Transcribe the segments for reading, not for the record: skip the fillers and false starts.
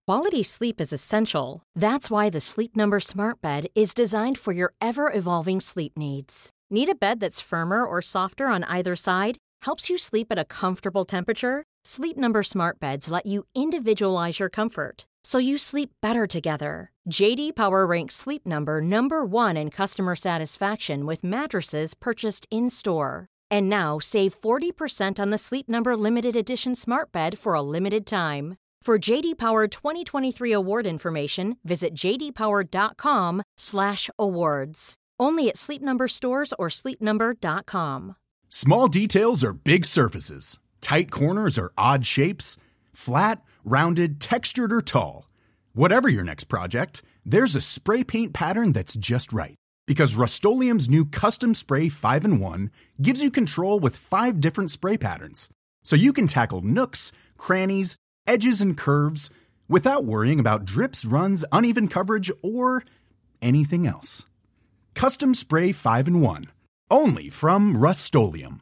Quality sleep is essential. That's why the Sleep Number Smart Bed is designed for your ever-evolving sleep needs. Need a bed that's firmer or softer on either side? Helps you sleep at a comfortable temperature? Sleep Number Smart Beds let you individualize your comfort, so you sleep better together. J.D. Power ranks Sleep Number number 1 in customer satisfaction with mattresses purchased in-store. And now, save 40% on the Sleep Number Limited Edition Smart Bed for a limited time. For J.D. Power 2023 award information, visit jdpower.com/awards. Only at Sleep Number stores or sleepnumber.com. Small details are big surfaces. Tight corners are odd shapes. Flat, rounded, textured, or tall. Whatever your next project, there's a spray paint pattern that's just right. Because Rust-Oleum's new Custom Spray 5-in-1 gives you control with 5 different spray patterns. So you can tackle nooks, crannies, edges, and curves without worrying about drips, runs, uneven coverage, or anything else. Custom Spray 5-in-1. Only from Rust-Oleum.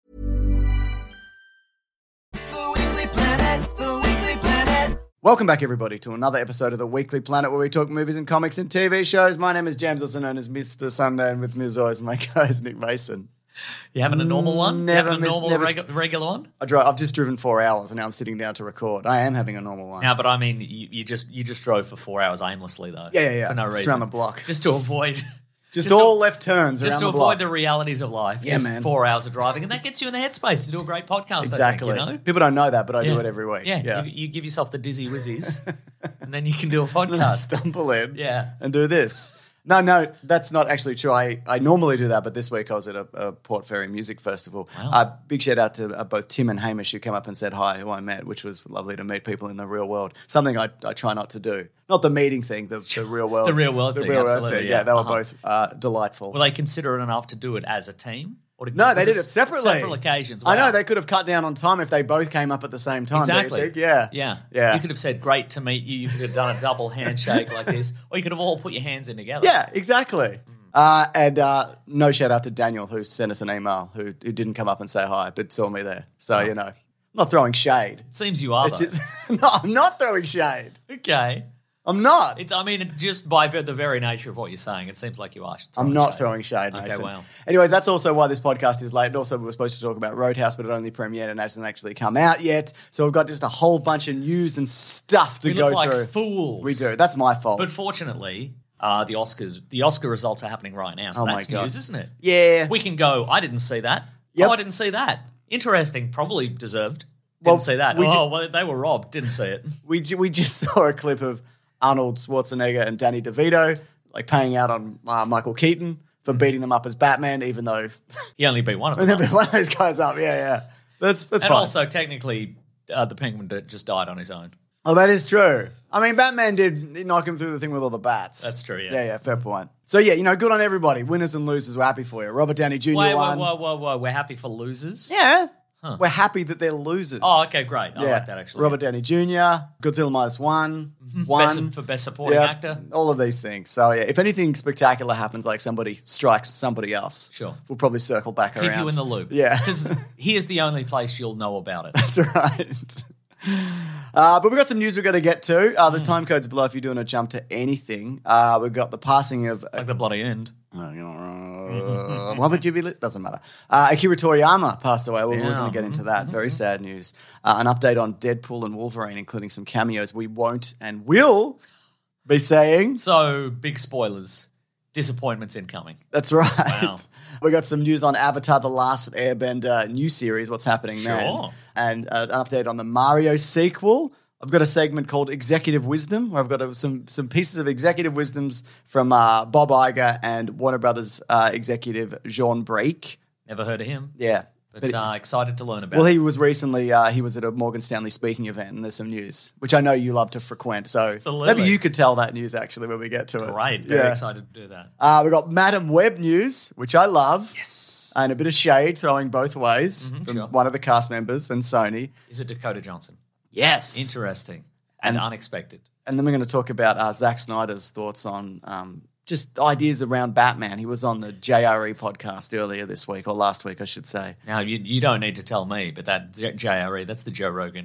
The Weekly Planet, The Weekly Planet. Welcome back, everybody, to another episode of The Weekly Planet, where we talk movies and comics and TV shows. My name is James, also known as Mr. Sunday, and with me as always, my co-host Nick Mason. You having a normal one? Never you having a miss- normal never- regular one? I've just driven 4 hours, and now I'm sitting down to record. I am having a normal one. No, but I mean, you just drove for 4 hours aimlessly though. Yeah. For no Just reason. around the block. Just to avoid. Just all left turns Just around to the block. avoid the realities of life. Yeah, just man. 4 hours of driving, and that gets you in the headspace to do a great podcast. Exactly. I think, you know? People don't know that, but I do Yeah. it every week. Yeah. You give yourself the dizzy wizzies, and then you can do a And then I podcast. stumble in Yeah. and do this. No, that's not actually true. I normally do that, but this week I was at a Port Fairy Music Festival. Wow. Big shout out to both Tim and Hamish, who came up and said hi, who I met, which was lovely to meet people in the real world. Something I try not to do. Not the meeting thing, the real world. The real world thing, absolutely, Yeah, yeah. they were Uh-huh. both delightful. Were they considerate enough to do it as a team? Or No, they was did it separately. Several occasions. I know, Wow. they could have cut down on time if they both came up at the same time. don't you Exactly. think? Yeah. Yeah. You could have said, great to meet you. You could have done a double handshake like this. Or you could have all put your hands in together. Yeah, exactly. And no shout out to Daniel, who sent us an email, who didn't come up and say hi, but saw me there. So, you know, I'm not throwing shade. It seems you are, It's though. just, no, I'm not throwing shade. Okay. I'm not. Just by the very nature of what you're saying, it seems like you are. I'm not throwing shade, Okay, Mason. wow. Anyways, that's also why this podcast is late. And also, we were supposed to talk about Roadhouse, but it only premiered and hasn't actually come out yet. So we've got just a whole bunch of news and stuff to We go look like through. fools. We do. That's my fault. But fortunately, the Oscar results are happening right now. So Oh my that's God. news, isn't it? Yeah. We can go, I didn't see that. Yep. Oh, I didn't see that. Interesting. Probably deserved. Didn't Well, see that. we They were robbed. Didn't see it. We just saw a clip of Arnold Schwarzenegger and Danny DeVito like paying out on Michael Keaton for beating them up as Batman, even though He only beat one of one them. of those guys up. Yeah. That's And fine. also, technically, the Penguin just died on his own. Oh, that is true. I mean, Batman did knock him through the thing with all the bats. That's true, yeah. Yeah, fair point. So, yeah, good on everybody. Winners and losers, we're happy for you. Robert Downey Jr. won. Whoa. We're happy for losers? Yeah. Huh. We're happy that they're losers. Oh, okay, great. I like that, actually. Robert Downey Jr., Godzilla Minus One, For best supporting actor? all of these things. So, yeah, if anything spectacular happens, like somebody strikes somebody else, Sure. we'll probably circle back Keep around. you in the loop. Yeah. Because here's the only place you'll know about it. That's right. But we've got some news we've got to get to. There's time codes below if you do want to jump to anything. We've got the passing of... Like the bloody end. Why would you be... Doesn't matter. Akira Toriyama passed away. We're Yeah. going to get into that. Very sad news. An update on Deadpool and Wolverine, including some cameos we won't and will be saying. So, big spoilers. Disappointments incoming. That's right. Wow. We got some news on Avatar: The Last Airbender new series. What's happening there? Sure. And an update on the Mario sequel. I've got a segment called Executive Wisdom, where I've got some pieces of executive wisdoms from Bob Iger and Warner Brothers executive Jean Brake. Never heard of him. Yeah. But excited to learn about Well, it. he was recently, he was at a Morgan Stanley speaking event, and there's some news, which I know you love to frequent. So Absolutely. maybe you could tell that news, actually, when we get to it. Great. Very Yeah. excited to do that. We've got Madam Web news, which I love. Yes. And a bit of shade throwing both ways from sure. one of the cast members and Sony. Is it Dakota Johnson? Yes. Interesting. And unexpected. And then we're going to talk about Zack Snyder's thoughts on just ideas around Batman. He was on the JRE podcast earlier this week, or last week, I should say. Now, you don't need to tell me, but that JRE, that's the Joe Rogan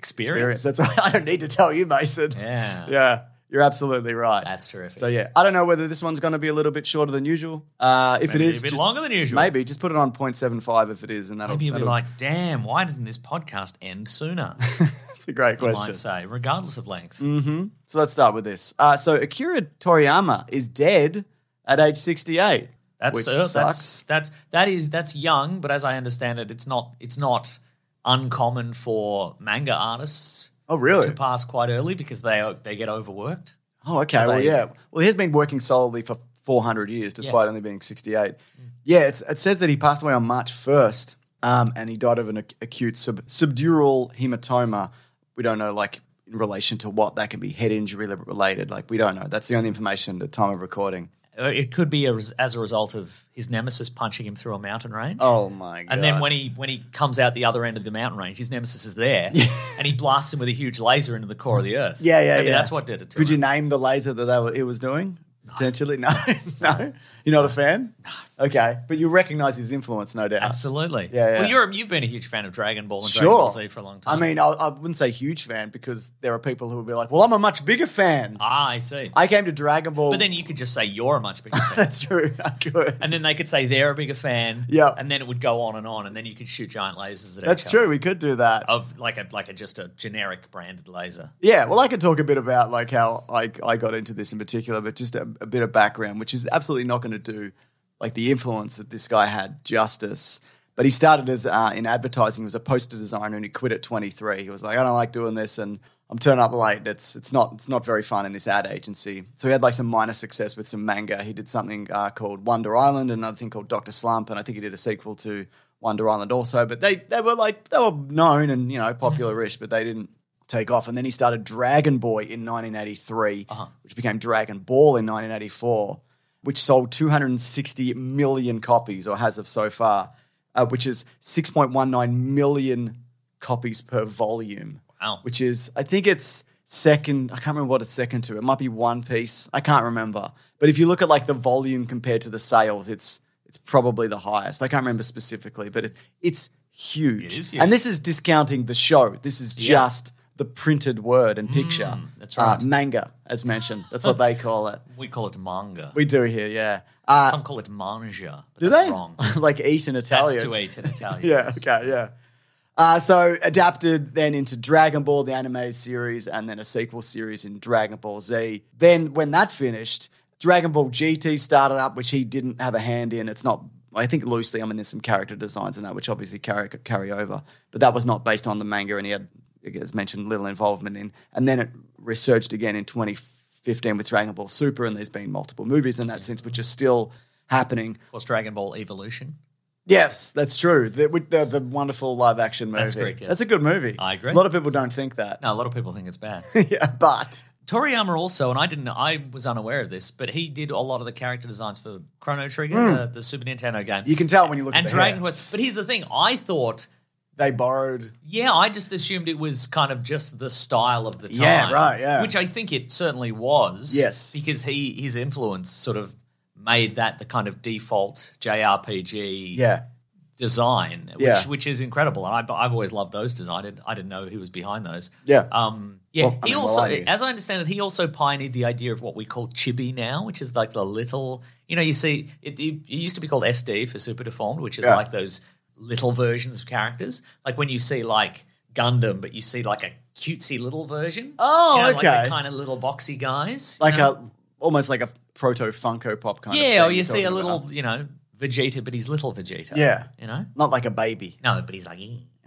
Experience. That's why I don't need to tell you, Mason. Yeah. Yeah. You're absolutely right. That's terrific. So yeah, I don't know whether this one's going to be a little bit shorter than usual. If Maybe it is, a bit longer than usual. Maybe just put it on 0.75 if it is, and that'll. Maybe you'll be that'll- like, damn, why doesn't this podcast end sooner? That's a great You might question. say, regardless of length. So let's start with this. So Akira Toriyama is dead at age 68, which sucks. That's young, but as I understand it, it's not uncommon for manga artists Oh really? to pass quite early because they get overworked. Oh, okay. Well, they- yeah. Well, he has been working solidly for 400 years, despite only being 68. Yeah, it says that he passed away on March 1st, and he died of an acute subdural hematoma. We don't know, like, in relation to what that can be, head injury related. Like, we don't know. That's the only information at the time of recording. It could be as a result of his nemesis punching him through a mountain range. Oh, my God. And then when he comes out the other end of the mountain range, his nemesis is there, and he blasts him with a huge laser into the core of the earth. Yeah. Maybe that's what did it to Could you him. name the laser that it was doing? Potentially? No. No? You're not a fan? No. Okay. But you recognize his influence, no doubt. Absolutely. Yeah. Well, you've been a huge fan of Dragon Ball and Dragon Ball Z for a long time. I mean, I wouldn't say huge fan because there are people who will be like, well, I'm a much bigger fan. I see. I came to Dragon Ball. But then you could just say you're a much bigger fan. That's true. I could. And then they could say they're a bigger fan. Yeah. And then it would go on, and then you could shoot giant lasers at That's each true. other. We could do that. Of just a generic branded laser. Yeah. Well, I could talk a bit about like how I got into this in particular, but just a bit of background, which is absolutely not going to do like the influence that this guy had justice. But he started as in advertising. He was a poster designer, and he quit at 23. He was like, I don't like doing this, and I'm turning up late. It's not very fun in this ad agency. So he had like some minor success with some manga. He did something called Wonder Island, another thing called Dr. Slump, and I think he did a sequel to Wonder Island also. But they were known and popular-ish, but they didn't take off. And then he started Dragon Boy in 1983, which became Dragon Ball in 1984, which sold 260 million copies, or has of so far, which is 6.19 million copies per volume. Wow. Which is, I think it's second, I can't remember what it's second to. It might be One Piece. I can't remember. But if you look at like the volume compared to the sales, it's probably the highest. I can't remember specifically, but it's huge. It is huge. And this is discounting the show. This is just the printed word and picture. That's right. Manga, as mentioned. That's what they call it. We call it manga. We do here, yeah. Some call it manja. But Do that's they? wrong. Like eat in Italian. That's to eat in Italian. Yeah, yes. okay, yeah. So adapted then into Dragon Ball, the animated series, and then a sequel series in Dragon Ball Z. Then when that finished, Dragon Ball GT started up, which he didn't have a hand in. It's not, I think loosely, there's some character designs in that, which obviously carry over. But that was not based on the manga, and he had, as mentioned, little involvement in. And then it resurged again in 2015 with Dragon Ball Super, and there's been multiple movies in that sense, which are still happening. Of course, Dragon Ball Evolution. Yes, that's true. The wonderful live-action movie. That's correct, yes. That's a good movie. I agree. A lot of people don't think that. No, a lot of people think it's bad. Yeah, but Toriyama also, and I was unaware of this, but he did a lot of the character designs for Chrono Trigger, the Super Nintendo game. you can tell when you look and at the Dragon hair. Quest. But here's the thing, I thought, They borrowed. yeah, I just assumed it was kind of just the style of the time. Yeah, right, yeah. Which I think it certainly was. Yes. Because his influence sort of made that the kind of default JRPG Yeah. design, Yeah. which is incredible. And I've always loved those designs. I didn't know he was behind those. Yeah. Yeah. Well, I he mean, also, I do. as I understand it, he also pioneered the idea of what we call chibi now, which is like the little, you see, it used to be called SD for Super Deformed, which is Yeah. like those little versions of characters. Like when you see like Gundam, but you see like a cutesy little version. Oh, Like okay. the kind of little boxy guys. Like almost like a proto Funko Pop kind of thing. yeah, or you're you see a talking little, about. Vegeta, but he's little Vegeta. Yeah. Not like a baby. No, but he's like,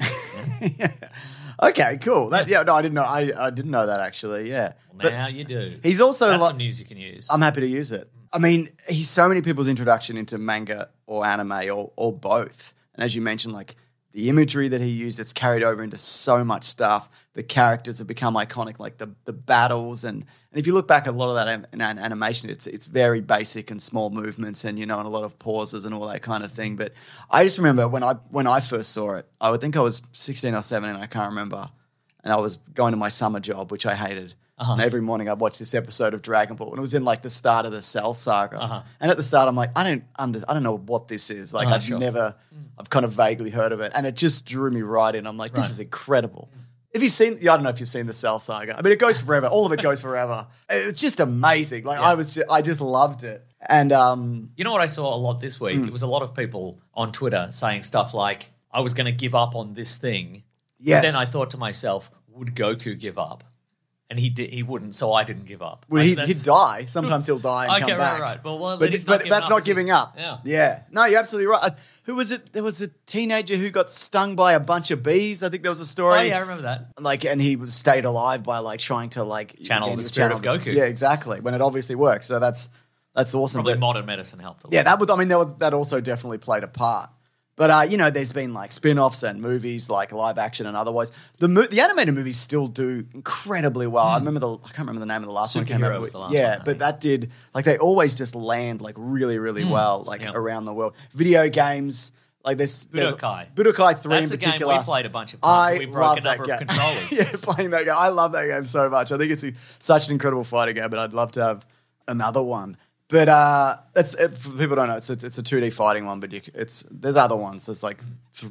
Okay, cool. That no, I didn't know. I didn't know that actually. Yeah. well, now you do. He's also That's like, some news you can use. I'm happy to use it. I mean, he's so many people's introduction into manga or anime or both. And as you mentioned, like the imagery that he used, it's carried over into so much stuff. The characters have become iconic, like the battles. And if you look back at a lot of that in animation, it's very basic and small movements and, and a lot of pauses and all that kind of thing. But I just remember when I first saw it, I would think I was 16 or 17, I can't remember. And I was going to my summer job, which I hated. And every morning I'd watch this episode of Dragon Ball, and it was in like the start of the Cell Saga. And at the start, I'm like, I don't know what this is. Like I've kind of vaguely heard of it, and it just drew me right in. I'm like, this is incredible. If you've seen, I don't know if you've seen the Cell Saga. I mean, it goes forever. All of it goes forever. It's just amazing. Like I just loved it. And You know what I saw a lot this week? It was a lot of people on Twitter saying stuff like, I was going to give up on this thing. yes, But then I thought to myself, would Goku give up? And he wouldn't, so I didn't give up. well, Like, he'd die. Sometimes he'll die and Okay, come back. right. Well, But, then he's not giving that's up, not is he? giving up. Yeah. No, you're absolutely right. Who was it? There was a teenager who got stung by a bunch of bees. I think there was a story. Oh, yeah, I remember that. Like, and he was stayed alive by like trying to like Channel again, the he spirit of channeled Goku. Yeah, exactly. When it obviously works. So that's awesome. Probably But- modern medicine helped a lot. yeah, that was. I mean, that also definitely played a part. But you know, there's been like spin-offs and movies, like live action and otherwise. The animated movies still do incredibly well. I can't remember the name of the last one. Came Superhero out. was the last yeah, one, I but think. that did like they always just land like really, really well, like yeah. around the world. Video games. Like this Budokai. Budokai 3 That's in a game particular. we played a bunch of times. We broke a love that number of game. controllers. yeah, playing that game. I love that game so much. I think it's such an incredible fighting game, but I'd love to have another one. But for people don't know, it's a 2D fighting one, but there's other ones. There's like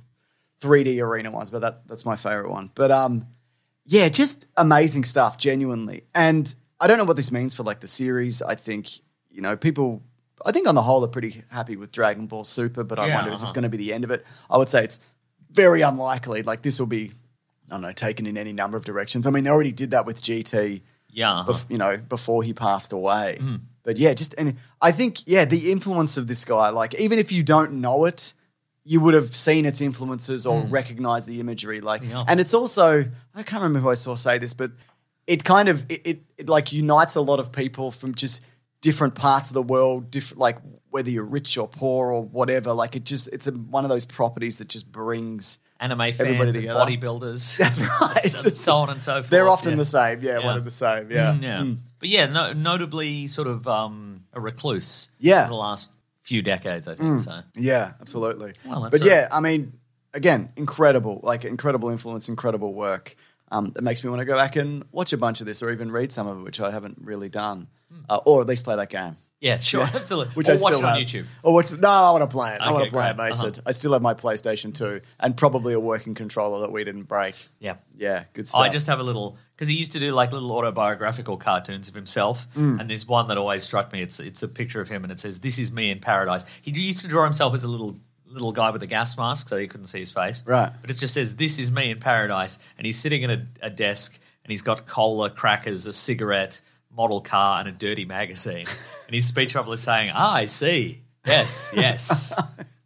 3D arena ones, but that's my favorite one. But yeah, just amazing stuff, genuinely. And I don't know what this means for like the series. I think, you know, people, I think on the whole are pretty happy with Dragon Ball Super, but I Yeah, wonder, is this going to be the end of it? I would say it's very unlikely. Like this will be, I don't know, taken in any number of directions. I mean, they already did that with GT, Yeah. you know, before he passed away. But yeah, and I think, yeah, the influence of this guy, like even if you don't know it, you would have seen its influences or recognized the imagery. Like, Yeah. and it's also, I can't remember who I saw say this, but it kind of, it like unites a lot of people from just different parts of the world, different, like whether you're rich or poor or whatever. Like it's one of those properties that just brings Anime everybody fans and together. bodybuilders. That's right. So on and so forth. They're often yeah. the same. Yeah, Yeah. one of the same. Yeah. Yeah. But yeah, notably sort of a recluse Yeah. for the last few decades, I think. So Yeah, absolutely. Well, that's but yeah, I mean, again, incredible influence, incredible work. It makes me want to go back and watch a bunch of this or even read some of it, which I haven't really done. Or at least play that game. yeah, sure, absolutely. Which or I watch still it on have. YouTube. Or watch, no, I want to play it. I want Okay, to play it, great. Mason. I still have my PlayStation 2 and probably a working controller that we didn't break. Yeah. Yeah, good stuff. I just have a little because he used to do like little autobiographical cartoons of himself, and there's one that always struck me. It's a picture of him, and it says, "This is me in paradise." He used to draw himself as a little guy with a gas mask, so you couldn't see his face. Right. But it just says, "This is me in paradise," and he's sitting in a desk, and he's got cola, crackers, a cigarette, model car, and a dirty magazine. And his speech bubble is saying, I see. Yes, yes.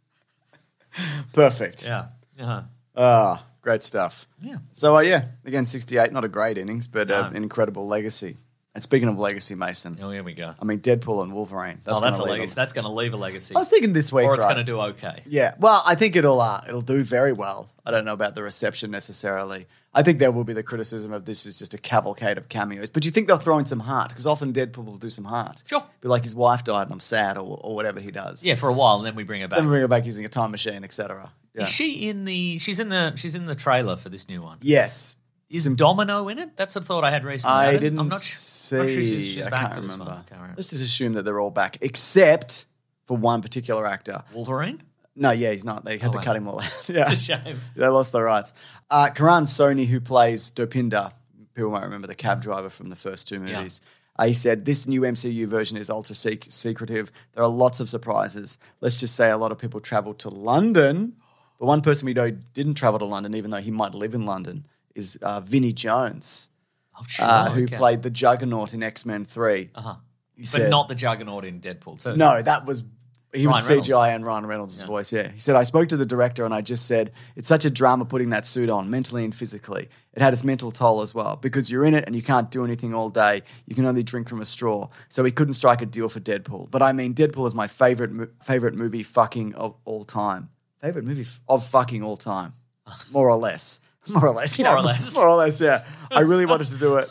Perfect. Yeah. Uh-huh. Great stuff. Yeah. So, yeah, again, 68, not a great innings, but No. an incredible legacy. And speaking of legacy, Mason, Oh, here we go. I mean, Deadpool and Wolverine. That's gonna a leave legacy. That's going to leave a legacy. I was thinking this week, or it's right? going to do okay. Yeah, well, I think it'll do very well. I don't know about the reception necessarily. I think there will be the criticism of this is just a cavalcade of cameos. But do you think they'll throw in some heart? Because often Deadpool will do some heart. Sure. Be like his wife died and I'm sad or whatever he does. Yeah, for a while, and then we bring her back. Then bring her back using a time machine, etc. Yeah. Is she in the? She's in the trailer for this new one. Yes. Is Domino in it? That's a thought I had recently. I didn't I'm not see. I'm not sure she's I back can't for this remember. one. Can't remember. Let's just assume that they're all back, except for one particular actor. Wolverine. No, yeah, he's not. They had to wow. cut him all out. Yeah. It's a shame. They lost the rights. Karan Soni, who plays Dopinder, people might remember the cab driver from the first two movies. He said, this new MCU version is ultra secretive. There are lots of surprises. Let's just say a lot of people traveled to London. But one person we know didn't travel to London, even though he might live in London, is Vinnie Jones, Oh, sure. who okay. played the Juggernaut in X-Men 3. Uh-huh. He But said- not the Juggernaut in Deadpool. So No, that was... He was Ryan Reynolds. CGI and Ryan Reynolds' voice, yeah. He said, I spoke to the director and I just said, it's such a drama putting that suit on, mentally and physically. It had its mental toll as well, because you're in it and you can't do anything all day. You can only drink from a straw. So he couldn't strike a deal for Deadpool. But I mean, Deadpool is my favorite movie fucking of all time. Favorite movie of fucking all time. More or less. More or less. More or less. More or less, yeah. I really wanted to do it.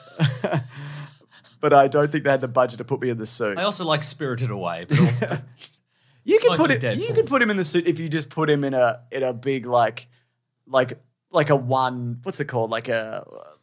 But I don't think they had the budget to put me in the suit. I also like Spirited Away, but also You can Mostly put it. Deadpool. You can put him in the suit if you just put him in a big like like a one, what's it called? Like a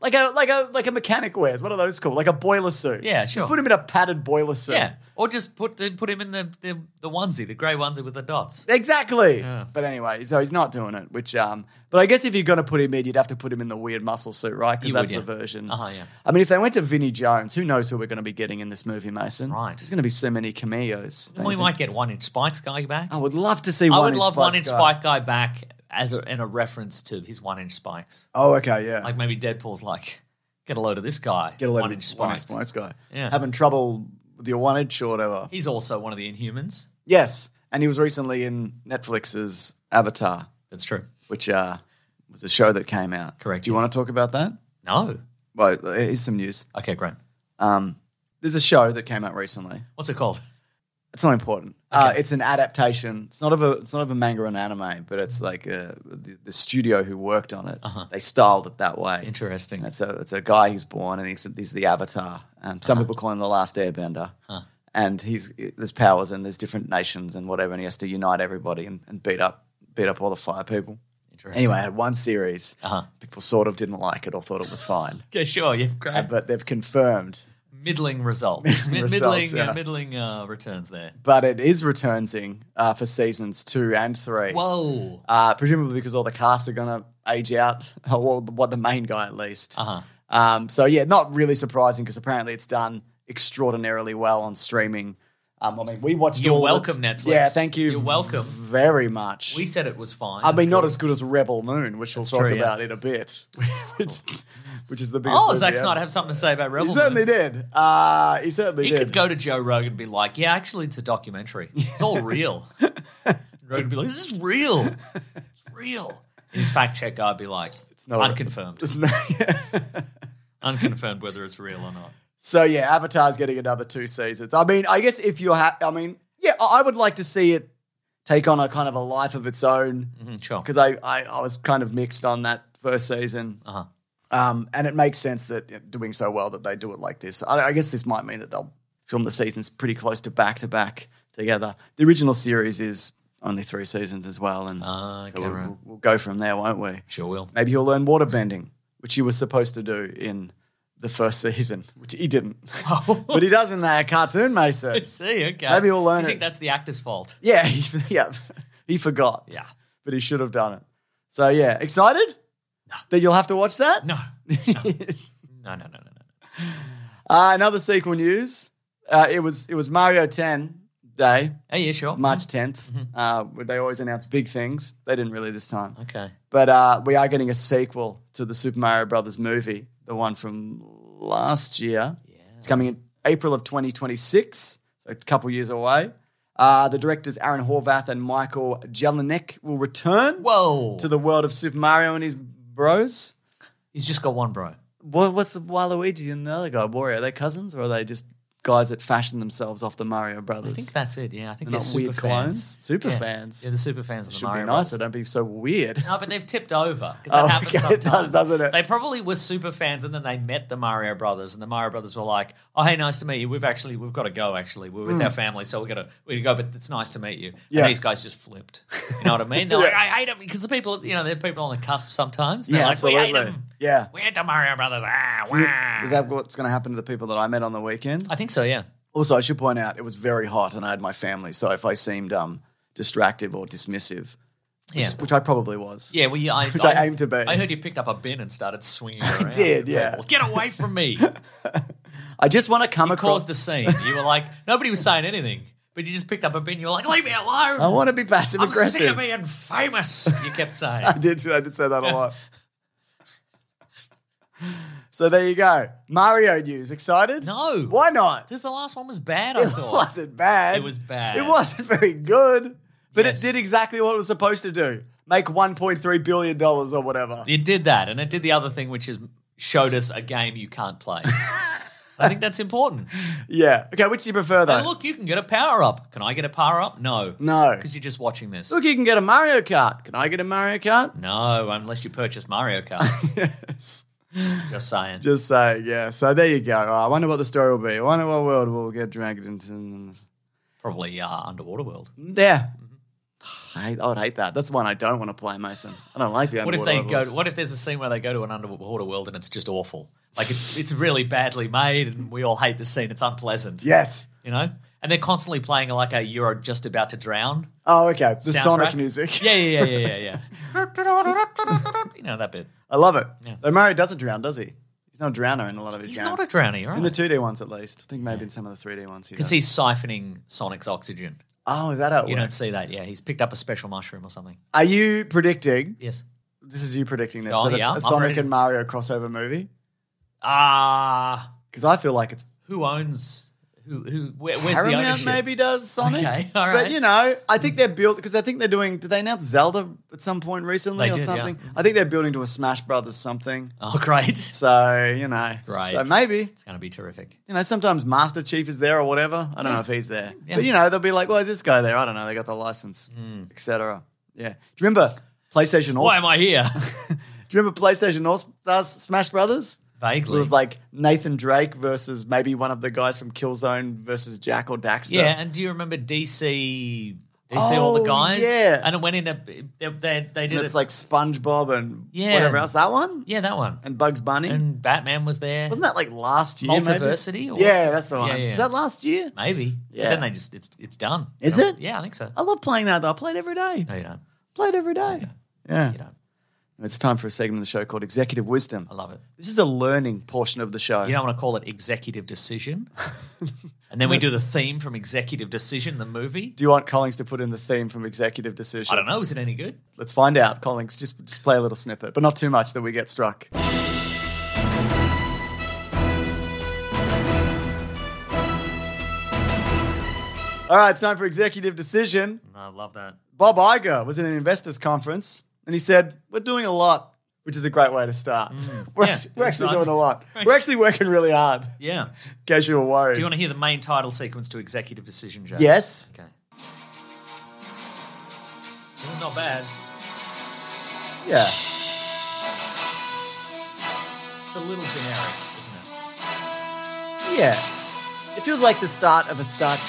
mechanic wears. What are those called? Like a boiler suit. Yeah, sure. Just put him in a padded boiler suit. Yeah, or just put him in the onesie, the grey onesie with the dots. Exactly. Yeah. But anyway, so he's not doing it, which but I guess if you're going to put him in, you'd have to put him in the weird muscle suit, right? Because You that's would, the yeah. version. Yeah. I mean, if they went to Vinnie Jones, who knows who we're going to be getting in this movie, Mason? Right. There's going to be so many cameos. don't We you might think? get 1 Inch Spikes guy back. I would love to see I one. would love 1 Inch Guy. Spike guy back in a reference to his 1 Inch Spikes. Oh, okay, yeah. Like maybe Deadpool's like, get a load of this guy. Get a load 1 of Inch One Inch Spikes. Spikes guy. Yeah. Having trouble with your 1 inch or whatever. He's also one of the Inhumans. Yes, and he was recently in Netflix's Avatar, That's true. which was a show that came out. Correct, Do you yes. want to talk about that? No. Well, here's some news. Okay, great. There's a show that came out recently. What's it called? It's not important. Okay. It's an adaptation. It's not of a manga or an anime, but it's like the studio who worked on it. They styled it that way. Interesting. And it's a guy who's born, and he's the Avatar. Some people call him the Last Airbender. And there's powers, and there's different nations and whatever, and he has to unite everybody and beat up all the fire people. Interesting. Anyway, I had one series. Uh-huh. People sort of didn't like it or thought it was fine, Okay, sure. Yeah, great. but they've confirmed. Middling result. Results, yeah. Middling returns there. But it is returning for seasons 2 and 3. Whoa. Presumably because all the cast are going to age out, or what the main guy at least. Uh-huh. So yeah, not really surprising because apparently it's done extraordinarily well on streaming. I mean, we watched You're all of welcome, it. Netflix. Yeah, thank you. You're welcome. very much. We said it was fine. I mean, not as good as Rebel Moon, which we'll That's talk true, yeah. about in a bit, which is the biggest. Oh, movie Zack ever. Snyder have something to say about Rebel He certainly Moon? did. He certainly He did. could go to Joe Rogan and be like, yeah, actually, it's a documentary. It's all real. Rogan would be like, this is real. It's real. His fact check guy would be like, it's not- unconfirmed. It's not- Unconfirmed whether it's real or not. So yeah, Avatar's getting another 2 seasons. I mean, I guess if you're I would like to see it take on a kind of a life of its own Sure. because I was kind of mixed on that first season. Uh-huh. And it makes sense that doing so well that they do it like this. I guess this might mean that they'll film the seasons pretty close to back together. The original series is only 3 seasons as well, and Okay, so right. we'll go from there, won't we? Sure will. Maybe he'll learn waterbending, which he was supposed to do in the first season, which he didn't. But he does in that cartoon, Mason. I see, okay. Maybe we'll learn Do you it. think that's the actor's fault? Yeah, he forgot. Yeah. But he should have done it. So yeah, excited? No. That you'll have to watch that? No. No. No. Another sequel news. It was Mario 10 Day, Oh, yeah, sure. March 10th. Where they always announce big things. They didn't really this time. Okay. But we are getting a sequel to the Super Mario Brothers movie, the one from last year. Yeah. It's coming in April of 2026, so a couple years away. The directors Aaron Horvath and Michael Jelinek will return Whoa. to the world of Super Mario and his bros. He's just got one bro. What's the Waluigi and the other guy, Wario? Are they cousins or are they just guys that fashion themselves off the Mario Brothers? I think that's it, yeah. I think They're they're not weird super clones? fans. Super Yeah. fans. Yeah, the super fans of the Should Mario be Brothers. nicer. Don't be so weird. No, but they've tipped over because that Oh, happens okay, it sometimes. does, doesn't it? They probably were super fans, and then they met the Mario Brothers, and the Mario Brothers were like, "Oh, hey, nice to meet you. We've got to go. Actually, we're with our family, so we got to go. But it's nice to meet you." Yeah. And these guys just flipped. You know what I mean? They're like, "I hate them," because the people, they're people on the cusp sometimes. They're Yeah, like, "We hate absolutely. them. Yeah. We hate the Mario Brothers." Ah, Is wah. that what's going to happen to the people that I met on the weekend? I think so. Yeah. Also, I should point out it was very hot and I had my family, so if I seemed distractive or dismissive, Yeah. which I probably was. Yeah, well, Which I aim to be. I heard you picked up a bin and started swinging it around. did, yeah. Get away from me. I just want to come You across. caused a scene. You were like, nobody was saying anything, but you just picked up a bin. You were like, leave me alone. I want to be passive I'm aggressive. sick of being famous. You kept saying. I did say that a lot. So there you go. Mario news. Excited? No. Why not? Because the last one was bad, I It thought. wasn't bad. It was bad. It wasn't very good, but Yes. it did exactly what it was supposed to do. Make $1.3 billion or whatever. It did that, and it did the other thing, which is showed us a game you can't play. I think that's important. Yeah. Okay, which do you prefer though? Hey, look, you can get a power up. Can I get a power up? No. No. Because you're just watching this. Look, you can get a Mario Kart. Can I get a Mario Kart? No, unless you purchase Mario Kart. Yes. Just saying. Just saying, yeah. So there you go. Oh, I wonder what the story will be. I wonder what world we'll get dragged into. Probably Underwater World. Yeah. I would hate that. That's one I don't want to play, Mason. I don't like the What if underwater they levels. go? What if there's a scene where they go to an underwater world and it's just awful? Like it's really badly made, and we all hate the scene. It's unpleasant. Yes. You know, and they're constantly playing like a "You're just about to drown." Oh, okay. The soundtrack. Sonic music. Yeah. You know that bit. I love it. Yeah. Though Mario doesn't drown, does he? He's not a drowner in a lot of his He's games. not a drowner, right? In the 2D ones, at least. I think maybe in some of the 3D ones. Because he's siphoning Sonic's oxygen. Oh, is that how it You don't works? see that, yeah. He's picked up a special mushroom or something. Are you predicting? Yes. This is you predicting this. Oh, that yeah, a I'm Sonic ready. and Mario crossover movie? Because I feel like it's Who owns? Where's the Paramount ownership? maybe does Sonic. Okay, all But right. you know, I think they're built because I think they're doing. Did they announce Zelda at some point recently They or did, something? yeah. I think they're building to a Smash Brothers something. Oh, great. So you know, Right. So maybe It's going to be terrific. you know sometimes Master Chief is there or whatever. I don't know if he's there, Yeah. but you know they'll be like, "Why is this guy there?" I don't know. They got the license, etc. Yeah. Do you remember PlayStation All? Why am I here? Do you remember PlayStation All Stars Smash Brothers? It Vaguely. was like Nathan Drake versus maybe one of the guys from Killzone versus Jack or Daxter. Yeah, and do you remember DC all the Oh, guys? yeah. And it went in they did And it. it's like SpongeBob and Yeah. whatever else. That one? Yeah, that one. And Bugs Bunny? And Batman was there. Wasn't that like last year? Multiversity Maybe? or Yeah, that's the one. Yeah, yeah. Was that last year? Maybe. Yeah. But then they just it's done. Is You know? it? Yeah, I think so. I love playing that though. I play it every day. No, you don't. Play it every day. Yeah. You don't. It's time for a segment of the show called Executive Wisdom. I love it. This is a learning portion of the show. You don't want to call it Executive Decision. And then we do the theme from Executive Decision, the movie. Do you want Collings to put in the theme from Executive Decision? I don't know. Is it any good? Let's find out, Collings. Just play a little snippet, but not too much that we get struck. All right, it's time for Executive Decision. I love that. Bob Iger was in an investors conference and he said, "We're doing a lot," which is a great way to start. We're Yeah, actually right. doing a lot. We're actually working really hard, in Yeah. case you were worried. Do you want to hear the main title sequence to Executive Decision, James? Yes. Okay. This is not bad. Yeah. It's a little generic, isn't it? Yeah. It feels like the start of a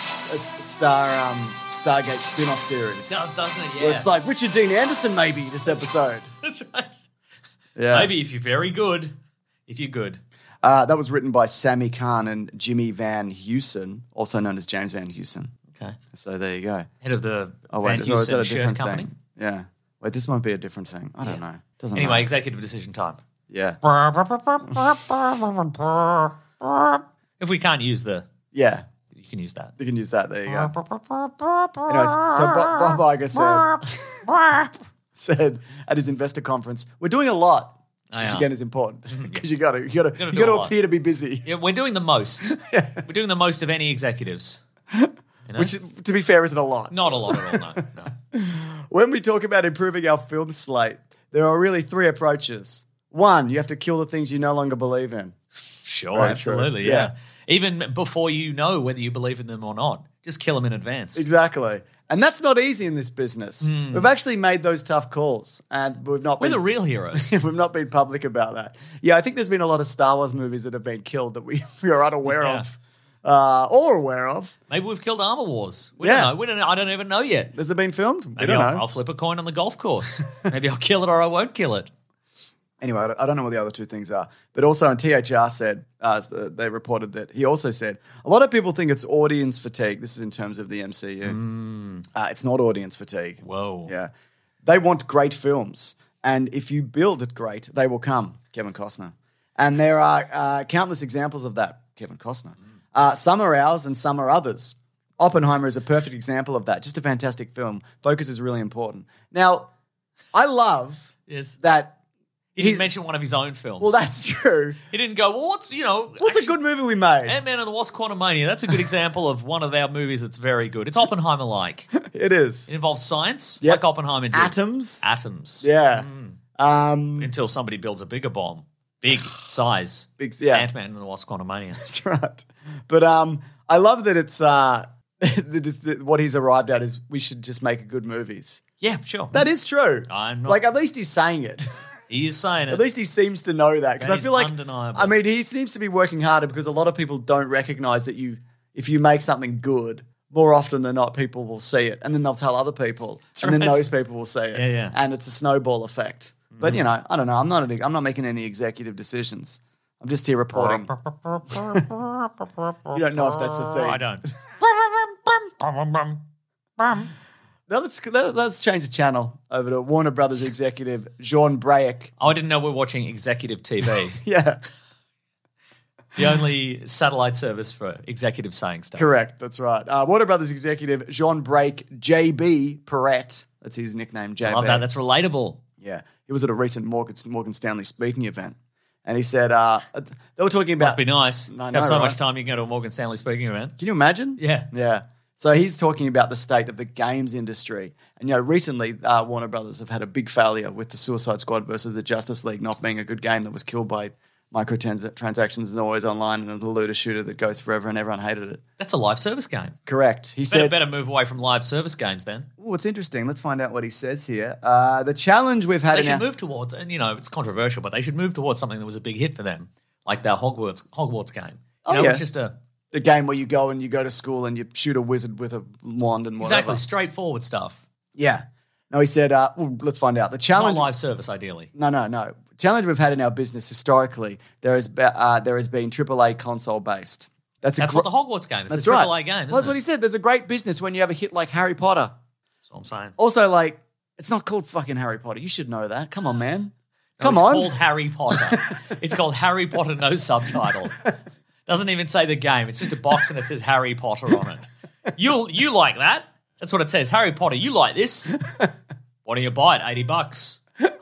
Stargate spin-off series. It does, doesn't it? Where Yeah. it's like Richard Dean Anderson maybe this episode. That's right. Yeah. Maybe if you're very good. If you're good. That was written by Sammy Kahn and Jimmy Van Heusen, also known as James Van Heusen. Okay. So there you go. Head of the Oh Van wait, so is that Heusen a shirt different company. thing? Yeah. Wait, this might be a different thing. I don't know. Doesn't Anyway, matter. Executive Decision time. Yeah. If we can't use Yeah. you can use that. You can use that. There you go. Anyways, so Bob Iger said at his investor conference, "We're doing a lot," which Yeah. again is important because you got to do a lot. appear to be busy. Yeah, we're doing the most. We're doing the most of any executives. You know? Which, to be fair, isn't a lot. Not a lot at all, no. When we talk about improving our film slate, there are really three approaches. One, you have to kill the things you no longer believe in. Sure, Right, absolutely, true. yeah. Even before you know whether you believe in them or not. Just kill them in advance. Exactly. And that's not easy in this business. We've actually made those tough calls, and we've not We're been, the real heroes. we've not been public about that. Yeah, I think there's been a lot of Star Wars movies that have been killed that we are unaware Yeah. of, or aware of. Maybe we've killed Armor Wars. We Yeah. don't know. I don't even know yet. Has it been filmed? We Maybe don't know. I'll flip a coin on the golf course. Maybe I'll kill it or I won't kill it. Anyway, I don't know what the other two things are. But also, and THR said, they reported that he also said, a lot of people think it's audience fatigue. This is in terms of the MCU. It's not audience fatigue. Whoa. Yeah. They want great films. And if you build it great, they will come, Kevin Costner. And there are countless examples of that, Kevin Costner. Some are ours and some are others. Oppenheimer is a perfect example of that. Just a fantastic film. Focus is really important. Now, I love Yes. that. He didn't mention one of his own films. Well, that's true. He didn't go, well, what's What's a good movie we made? Ant-Man and the Wasp Quantumania. That's a good example of one of our movies that's very good. It's Oppenheimer-like. It is. It involves science, Yep. like Oppenheimer did. Atoms. Atoms. Yeah. Until somebody builds a bigger bomb. Big size. Big, yeah. Ant-Man and the Wasp Quantumania. That's right. But I love that it's what he's arrived at is we should just make good movies. Yeah, sure. That is true. I'm not- Like, at least he's saying it. He is saying it. At least he seems to know that. Because That I is feel like, undeniable. I mean, he seems to be working harder because a lot of people don't recognize that if you make something good, more often than not, people will see it, and then they'll tell other people, and then right. those people will see it, Yeah. and it's a snowball effect. But you know, I don't know. I'm not making any executive decisions. I'm just here reporting. You don't know if that's the thing. I don't. Now let's change the channel over to Warner Brothers executive Jean Brayek. Oh, I didn't know we're watching executive TV. Yeah, The only satellite service for executive saying stuff. correct. That's right. Warner Brothers executive Jean Brayek, JB Perrette. That's his nickname, JB. I love that. That's relatable. Yeah, he was at a recent Morgan Stanley speaking event, and he said they were talking about. Must be nice. I Have know, so right? much time you can go to a Morgan Stanley speaking event. Can you imagine? Yeah. Yeah. So he's talking about the state of the games industry. And, you know, recently Warner Brothers have had a big failure with the Suicide Squad versus the Justice League not being a good game that was killed by microtransactions and always online and a looter shooter that goes forever and everyone hated it. That's a live service game. Correct. He said, Better move away from live service games then. oh, it's interesting. Let's find out what he says here. The challenge we've had They in should our... move towards, and you know, it's controversial, but they should move towards something that was a big hit for them, like their Hogwarts game. You know, yeah. it's just a the game where you go to school and you shoot a wizard with a wand and whatever. exactly straightforward stuff. Yeah. No, he said, well, let's find out. The Not challenge... live service, ideally. No. Challenge we've had in our business historically, there has been AAA console based. That's what the Hogwarts game is. That's It's a right. AAA game. Well, that's what he said. There's a great business when you have a hit like Harry Potter. That's what I'm saying. Also, like, it's not called fucking Harry Potter. You should know that. Come on, man. No, Come it's on. called Harry Potter. It's called Harry Potter, no subtitle. Doesn't even say the game. It's just a box and it says Harry Potter on it. You like that? That's what it says. Harry Potter, you like this? What do you buy it? $80.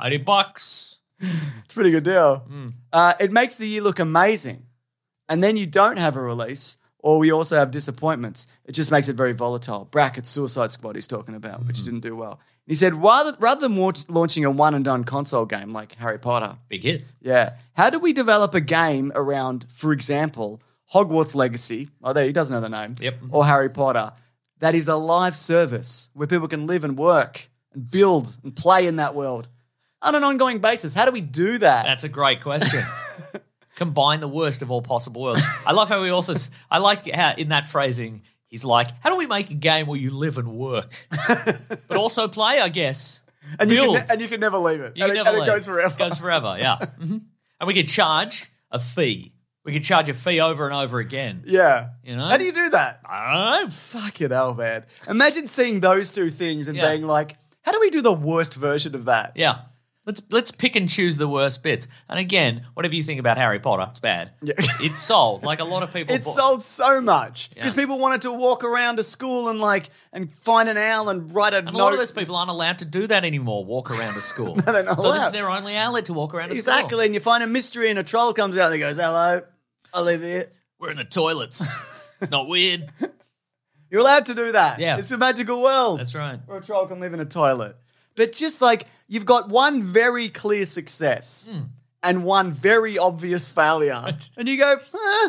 $80. It's a pretty good deal. It makes the year look amazing. And then you don't have a release, or we also have disappointments. It just makes it very volatile. Brackets Suicide Squad he's talking about, which didn't do well. He said, rather than launching a one-and-done console game like Harry Potter, Big hit. yeah, how do we develop a game around, for example, Hogwarts Legacy, he doesn't know the name, Yep. or Harry Potter, that is a live service where people can live and work and build and play in that world on an ongoing basis? How do we do that? That's a great question. Combine the worst of all possible worlds. I love how I like how in that phrasing, he's like, how do we make a game where you live and work? But also play, I guess. and Build. you can never leave it. You can and never it leave. goes forever. It goes forever, yeah. And we could charge a fee. We could charge a fee over and over again. Yeah. You know? How do you do that? I don't know. Fucking hell, man. Imagine seeing those two things and Yeah. being like, how do we do the worst version of that? Yeah. Let's pick and choose the worst bits. And again, whatever you think about Harry Potter, it's bad. Yeah. It's sold. Like a lot of people It sold so much because Yeah. people wanted to walk around to school and find an owl and write a And note. a lot of those people aren't allowed to do that anymore, walk around to school. No, they're not so this allowed. is their only outlet to walk around to school. Exactly, and you find a mystery and a troll comes out and he goes, hello, I live here. We're in the toilets. It's not weird. You're allowed to do that. Yeah. It's a magical world. That's right. Where a troll can live in a toilet. But just like, you've got one very clear success and one very obvious failure. And you go,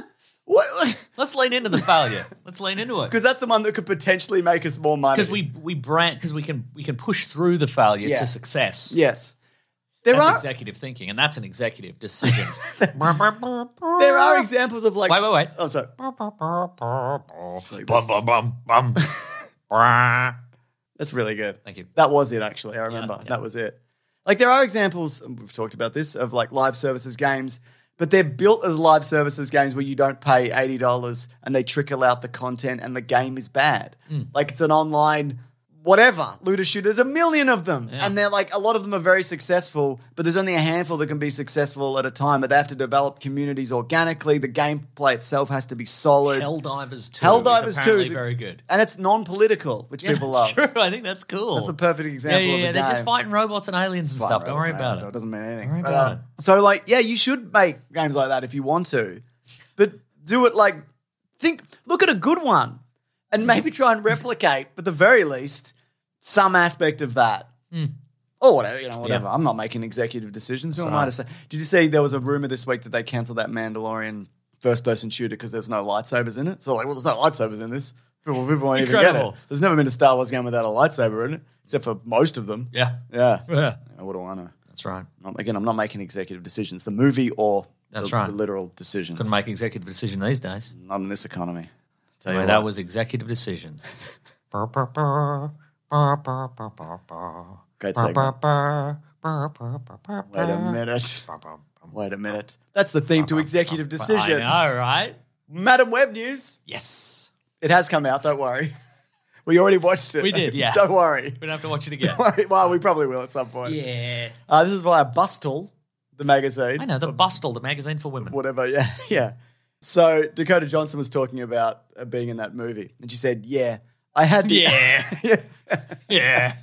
what? Let's lean into the failure. Let's lean into it. Because that's the one that could potentially make us more money. Because we brand because we can push through the failure Yeah. to success. Yes. That's There are executive thinking, and that's an executive decision. there are examples of like... Wait. Oh, sorry. That's really good. Thank you. That was it, actually. I remember. yeah. That was it. Like, there are examples, and we've talked about this, of like live services games, but they're built as live services games where you don't pay $80 and they trickle out the content and the game is bad. Like, it's an online... whatever, looter shooter, there's a million of them. Yeah. And they're like, a lot of them are very successful, but there's only a handful that can be successful at a time, but they have to develop communities organically. The gameplay itself has to be solid. Helldivers 2 Helldivers is 2 apparently is very good. And it's non-political, which people love. That's true. I think that's cool. That's the perfect yeah, example of a They're just game. fighting robots and aliens and stuff. Don't worry about It it. doesn't mean anything. Don't worry But, about it. So, like, yeah, you should make games like that if you want to, but do it like, look at a good one and maybe try and replicate, at the very least, some aspect of that. Or whatever, whatever. Yeah. I'm not making executive decisions. Who am I right. to say? Did you see there was a rumor this week that they cancelled that Mandalorian first-person shooter because there's no lightsabers in it? So, like, well, there's no lightsabers in this. People won't even get it. Incredible. There's never been a Star Wars game without a lightsaber in it, except for most of them. Yeah. Yeah. Yeah. What do I know? That's right. Again, I'm not making executive decisions. The movie or That's the right. literal decisions. Couldn't make executive decision these days. Not in this economy. Tell you Well, what. that was executive decision. Great segment. Wait a minute. Wait a minute. That's the theme to executive decision. I know, right? Madam Web news. Yes. It has come out. Don't worry. We already watched it. We did, yeah. Don't worry. We don't have to watch it again. Don't worry. Well, we probably will at some point. Yeah. This is via Bustle, the magazine. I know, the Bustle, the magazine for women. Whatever. Yeah. Yeah. So Dakota Johnson was talking about being in that movie, and she said, "Yeah, I had the Yeah. Yeah.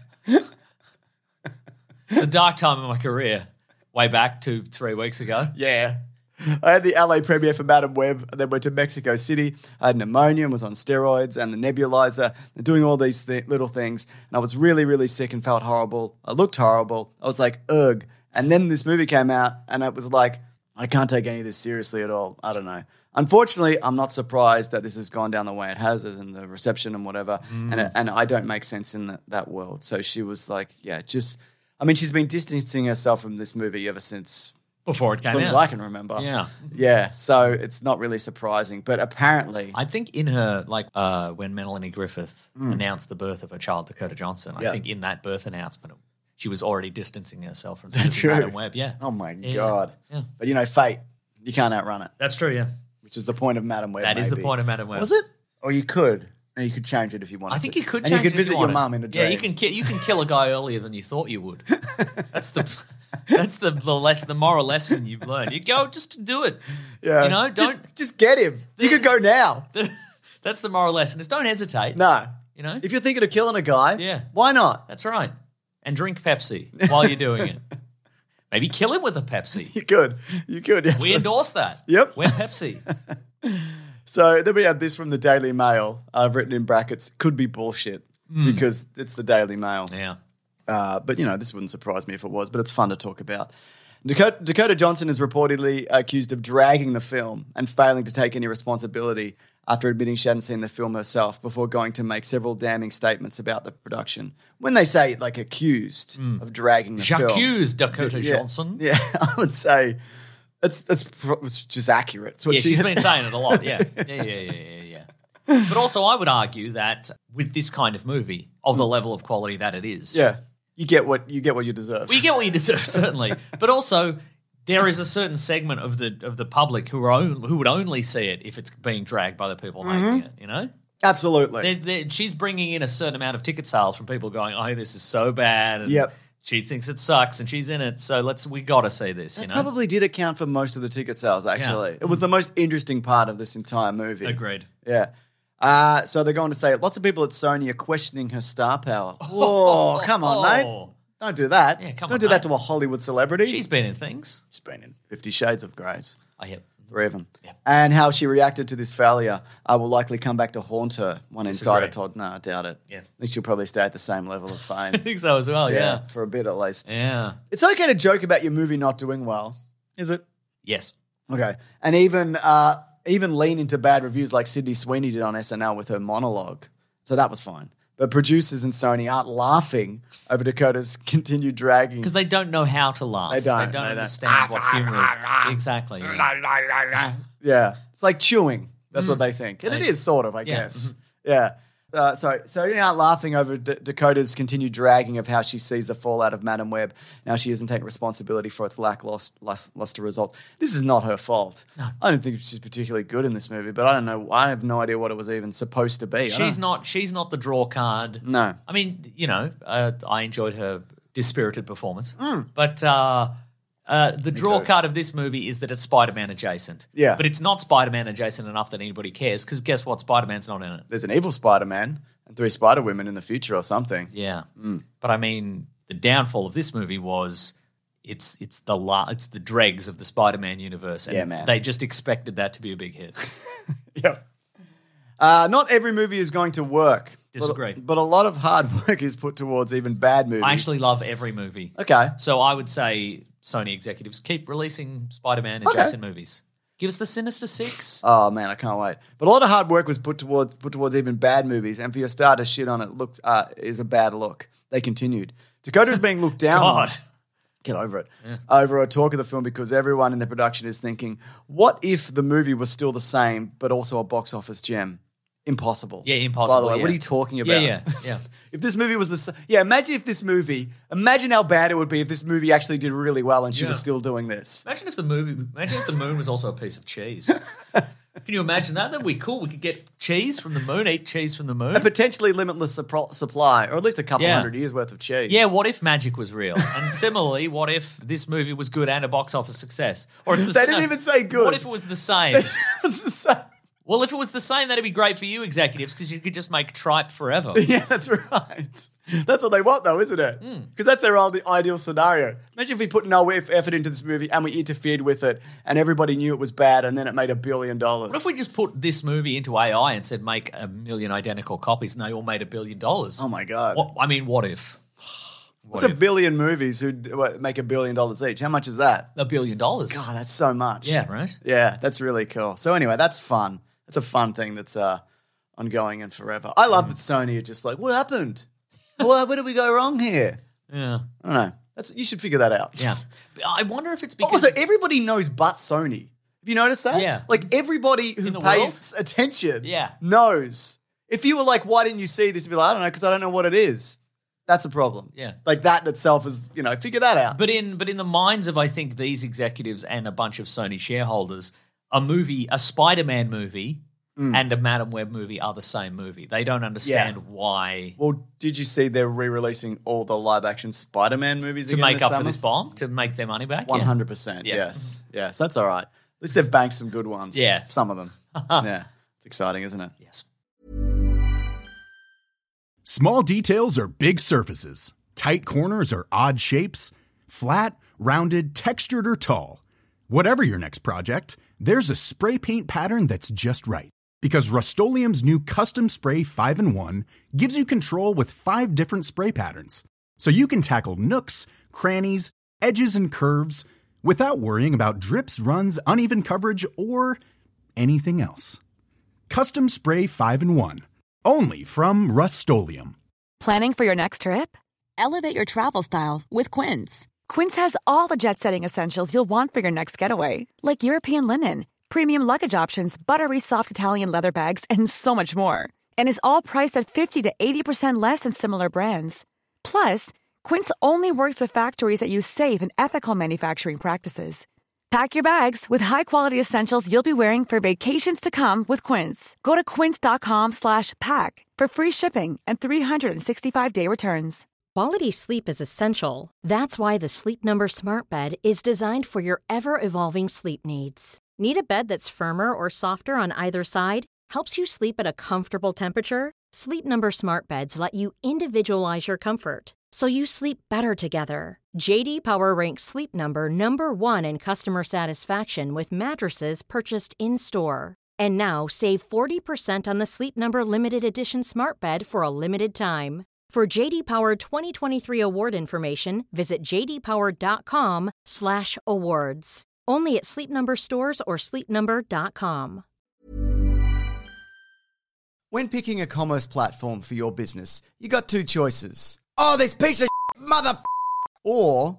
The dark time of my career, way back 2-3 weeks ago. Yeah. I had the LA premiere for Madam Web, and then went to Mexico City. I had pneumonia and was on steroids and the nebulizer and doing all these little things. And I was really, really sick and felt horrible. I looked horrible. I was like, ugh. And then this movie came out, and it was like, I can't take any of this seriously at all. I don't know. Unfortunately, I'm not surprised that this has gone down the way it has, as in the reception and whatever. And I don't make sense in that world. So she was like, yeah, just, I mean, she's been distancing herself from this movie ever since Before it as came long as out. I can remember. Yeah. Yeah, so it's not really surprising. But apparently, I think in her, like, when Melanie Griffith announced the birth of her child, Dakota Johnson, Yeah. I think in that birth announcement, she was already distancing herself from the that true? Madam Web. Yeah. Oh my Yeah. God. Yeah. But you know, fate, you can't outrun it, That's true, yeah. which is the point of Madam Web. That is the maybe. point of Madam Web. Was it? Or you could. And you could change it if you wanted I think to. you could and change you could it if visit your wanted. mum in a dream. Yeah, you can kill a guy earlier than you thought you would. That's the moral lesson you've learned. You go just to do it. Yeah. You know, don't. Just get him. You could go now. That's the moral lesson. Is don't hesitate. No. You know, If you're thinking of killing a guy, Yeah. why not? that's right. And drink Pepsi while you're doing it. Maybe kill him with a Pepsi. You could. You could. Yes. We endorse that. Yep. We're Pepsi. So then we have this from the Daily Mail. I've written in brackets, could be bullshit, because it's the Daily Mail. Yeah. But, you know, this wouldn't surprise me if it was, but it's fun to talk about. Dakota Johnson is reportedly accused of dragging the film and failing to take any responsibility after admitting she hadn't seen the film herself before going to make several damning statements about the production. When they say, like, accused of dragging the film. J'accuse Dakota Yeah, Johnson. Yeah, I would say it's just accurate. It's what Yeah, she she's has been said. saying it a lot. Yeah. Yeah. But also, I would argue that with this kind of movie, of the level of quality that it is, Yeah, you get what you deserve. well, you get what you deserve, certainly. But also, there is a certain segment of the public who would only see it if it's being dragged by the people making it. You know, Absolutely. she's bringing in a certain amount of ticket sales from people going, "Oh, this is so bad." And Yep. She thinks it sucks, and she's in it. So we got to see this. You It know, probably did account for most of the ticket sales, actually. It was the most interesting part of this entire movie. agreed. Yeah. So they're going to say, lots of people at Sony are questioning her star power. Whoa, come on, mate. Don't do that. Yeah, come Don't on, do that mate. to a Hollywood celebrity. She's been in things. She's been in 50 Shades of Greys. Oh, yeah. 3 of them. Yep. And how she reacted to this failure will likely come back to haunt her. One insider Disagree. told, no, I doubt it. Yeah. At least she'll probably stay at the same level of I fame. think so as well. Yeah. For a bit at least. Yeah. It's okay to joke about your movie not doing well, is it? Yes. Okay. And even lean into bad reviews like Sydney Sweeney did on SNL with her monologue. So that was fine. But producers and Sony aren't laughing over Dakota's continued dragging. Because they don't know how to laugh. They don't. They They don't don't. understand what humor is. Exactly. Yeah. Yeah. It's like chewing. That's what they think. And it is sort of, I Yeah. guess. Yeah. So you aren't laughing over Dakota's continued dragging of how she sees the fallout of Madam Web. Now she isn't taking responsibility for its lackluster results. This is not her fault. No. I don't think she's particularly good in this movie, but I don't know. I have no idea what it was even supposed to be. She's not the draw card. No. I mean, you know, I enjoyed her dispirited performance. Hmm. But the draw too. card of this movie is that it's Spider-Man adjacent. Yeah. But it's not Spider-Man adjacent enough that anybody cares, because guess what? Spider-Man's not in it. There's an evil Spider-Man and 3 Spider-Women in the future or something. Yeah. But I mean, the downfall of this movie was it's the dregs of the Spider-Man universe. And Yeah, man. they just expected that to be a big hit. Yep. Not every movie is going to work. Disagree. But a lot of hard work is put towards even bad movies. I actually love every movie. Okay. So I would say Sony executives keep releasing Spider-Man adjacent movies. Give us the Sinister Six. Oh man, I can't wait. But a lot of hard work was put towards even bad movies, and for your star to shit on it is a bad look. They continued. Dakota is being looked down on. God. Get over it. Over a talk of the film because everyone in the production is thinking, what if the movie was still the same but also a box office gem? impossible. Yeah, impossible. By the way, yeah. what are you talking about? Yeah. If this movie was imagine how bad it would be if this movie actually did really well and she was Yeah. still doing this. Imagine if the moon was also a piece of cheese. Can you imagine that? That'd be cool. We could get cheese from the moon, eat cheese from the moon. A potentially limitless supply, or at least a couple hundred years worth of cheese. Yeah, what if magic was real? And similarly, what if this movie was good and a box office success? Or if They didn't even say good. What if it was the same? It was the same. Well, if it was the same, that'd be great for you executives because you could just make tripe forever. Yeah, that's right. That's what they want, though, isn't it? Because that's their ideal scenario. Imagine if we put no effort into this movie and we interfered with it and everybody knew it was bad and then it made $1 billion. What if we just put this movie into AI and said make 1 million identical copies and they all made $1 billion? Oh, my God. What if? What's 1 billion movies who make $1 billion each? How much is that? $1 billion. God, that's so much. Yeah, right? Yeah, that's really cool. So anyway, that's fun. That's a fun thing that's ongoing and forever. I love that Sony are just like, what happened? Where did we go wrong here? Yeah. I don't know. You should figure that out. Yeah. But I wonder if it's because... Also, everybody knows but Sony. Have you noticed that? Yeah. Like, everybody who In the pays attention Yeah. knows. If you were like, why didn't you see this? You'd be like, I don't know, because I don't know what it is. That's a problem. Yeah. Like, that in itself is, figure that out. But in the minds of, I think, these executives and a bunch of Sony shareholders, a Spider-Man movie and a Madam Web movie are the same movie. They don't understand why... Well, did you see they're re-releasing all the live-action Spider-Man movies To again make this up summer? for this bomb? To make their money back? 100%, Yeah. yes. Yes, that's all right. At least they've banked some good ones. Yeah. Some of them. Yeah. It's exciting, isn't it? Yes. Small details are big surfaces. Tight corners are odd shapes. Flat, rounded, textured, or tall. Whatever your next project, there's a spray paint pattern that's just right. Because Rust-Oleum's new Custom Spray 5-in-1 gives you control with 5 different spray patterns. So you can tackle nooks, crannies, edges, and curves without worrying about drips, runs, uneven coverage, or anything else. Custom Spray 5-in-1. Only from Rust-Oleum. Planning for your next trip? Elevate your travel style with Quince. Quince has all the jet-setting essentials you'll want for your next getaway, like European linen, premium luggage options, buttery soft Italian leather bags, and so much more. And is all priced at 50 to 80% less than similar brands. Plus, Quince only works with factories that use safe and ethical manufacturing practices. Pack your bags with high-quality essentials you'll be wearing for vacations to come with Quince. Go to quince.com/pack for free shipping and 365-day returns. Quality sleep is essential. That's why the Sleep Number Smart Bed is designed for your ever-evolving sleep needs. Need a bed that's firmer or softer on either side? Helps you sleep at a comfortable temperature? Sleep Number Smart Beds let you individualize your comfort, so you sleep better together. JD Power ranks Sleep Number number 1 in customer satisfaction with mattresses purchased in-store. And now save 40% on the Sleep Number Limited Edition Smart Bed for a limited time. For JD Power 2023 award information, visit jdpower.com/awards. Only at Sleep Number stores or sleepnumber.com. When picking a commerce platform for your business, you got 2 choices. Oh, this piece of mother... Or...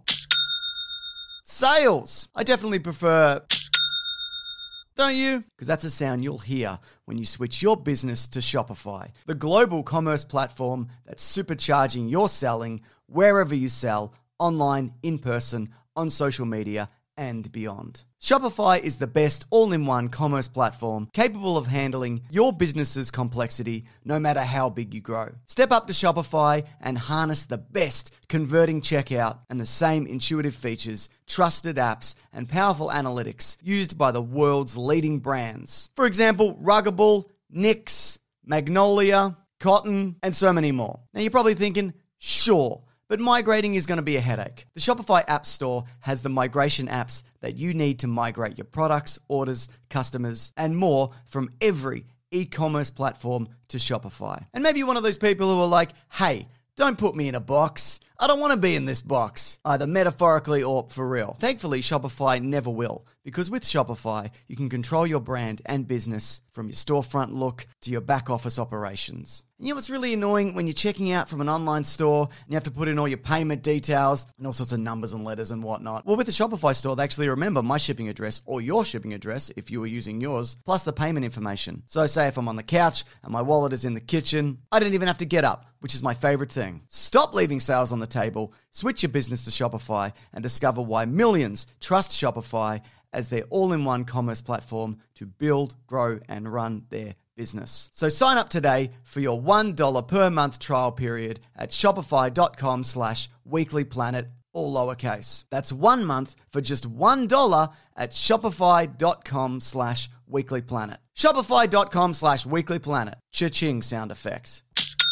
sales. I definitely prefer... Don't you? Because that's a sound you'll hear when you switch your business to Shopify, the global commerce platform that's supercharging your selling wherever you sell, online, in person, on social media, and beyond. Shopify is the best all-in-one commerce platform capable of handling your business's complexity no matter how big you grow. Step up to Shopify and harness the best converting checkout and the same intuitive features, trusted apps, and powerful analytics used by the world's leading brands. For example, Ruggable, Nix, Magnolia, Cotton, and so many more. Now you're probably thinking, sure, but migrating is going to be a headache. The Shopify App Store has the migration apps that you need to migrate your products, orders, customers, and more from every e-commerce platform to Shopify. And maybe you're one of those people who are like, hey, don't put me in a box. I don't want to be in this box, either metaphorically or for real. Thankfully, Shopify never will, Because with Shopify, you can control your brand and business from your storefront look to your back office operations. And you know what's really annoying when you're checking out from an online store and you have to put in all your payment details and all sorts of numbers and letters and whatnot? Well, with the Shopify store, they actually remember my shipping address or your shipping address if you were using yours, plus the payment information. So say if I'm on the couch and my wallet is in the kitchen, I don't even have to get up, which is my favorite thing. Stop leaving sales on the table, switch your business to Shopify, and discover why millions trust Shopify as their all-in-one commerce platform to build, grow, and run their business. So sign up today for your $1 per month trial period at shopify.com/weeklyplanet, all lowercase. That's 1 month for just $1 at shopify.com/weeklyplanet. Shopify.com/weeklyplanet. Cha-ching sound effect.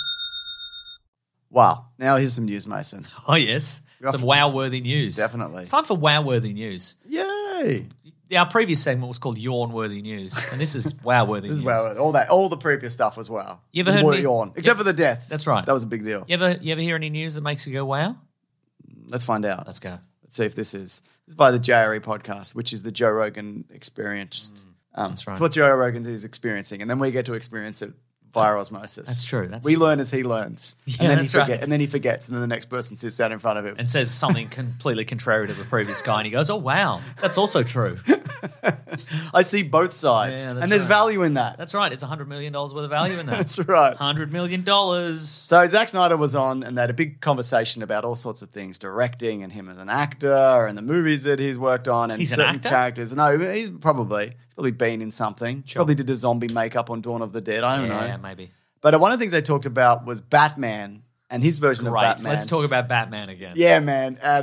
Wow. Now here's some news, Mason. Oh, yes. Some wow-worthy news. Definitely. It's time for wow-worthy news. Yay. Our previous segment was called Yawn-worthy news, and this is wow-worthy This news. is wow. All the previous stuff was wow. You ever heard More me- yawn. Except for the death. That's right. That was a big deal. You ever hear any news that makes you go, wow? Let's find out. Let's go. Let's see if this is by the JRE podcast, which is the Joe Rogan experience. That's right. It's what Joe Rogan is experiencing, and then we get to experience it via osmosis. That's true. We learn as he learns, Yeah, and then that's he right. forgets, and then he forgets, and then the next person sits down in front of him. And says something completely contrary to the previous guy, and he goes, oh, wow, that's also true. I see both sides, Yeah, that's and there's right. value in that. That's right. It's $100 million worth of value in that. That's right. $100 million. So Zack Snyder was on, and they had a big conversation about all sorts of things, directing and him as an actor, and the movies that he's worked on, and He's an certain actor? characters. No, he's probably been in something. Probably did the zombie makeup on Dawn of the Dead. I don't know. Yeah, maybe. But one of the things they talked about was Batman and his version of Great. Batman. Let's talk about Batman again. Yeah, man, and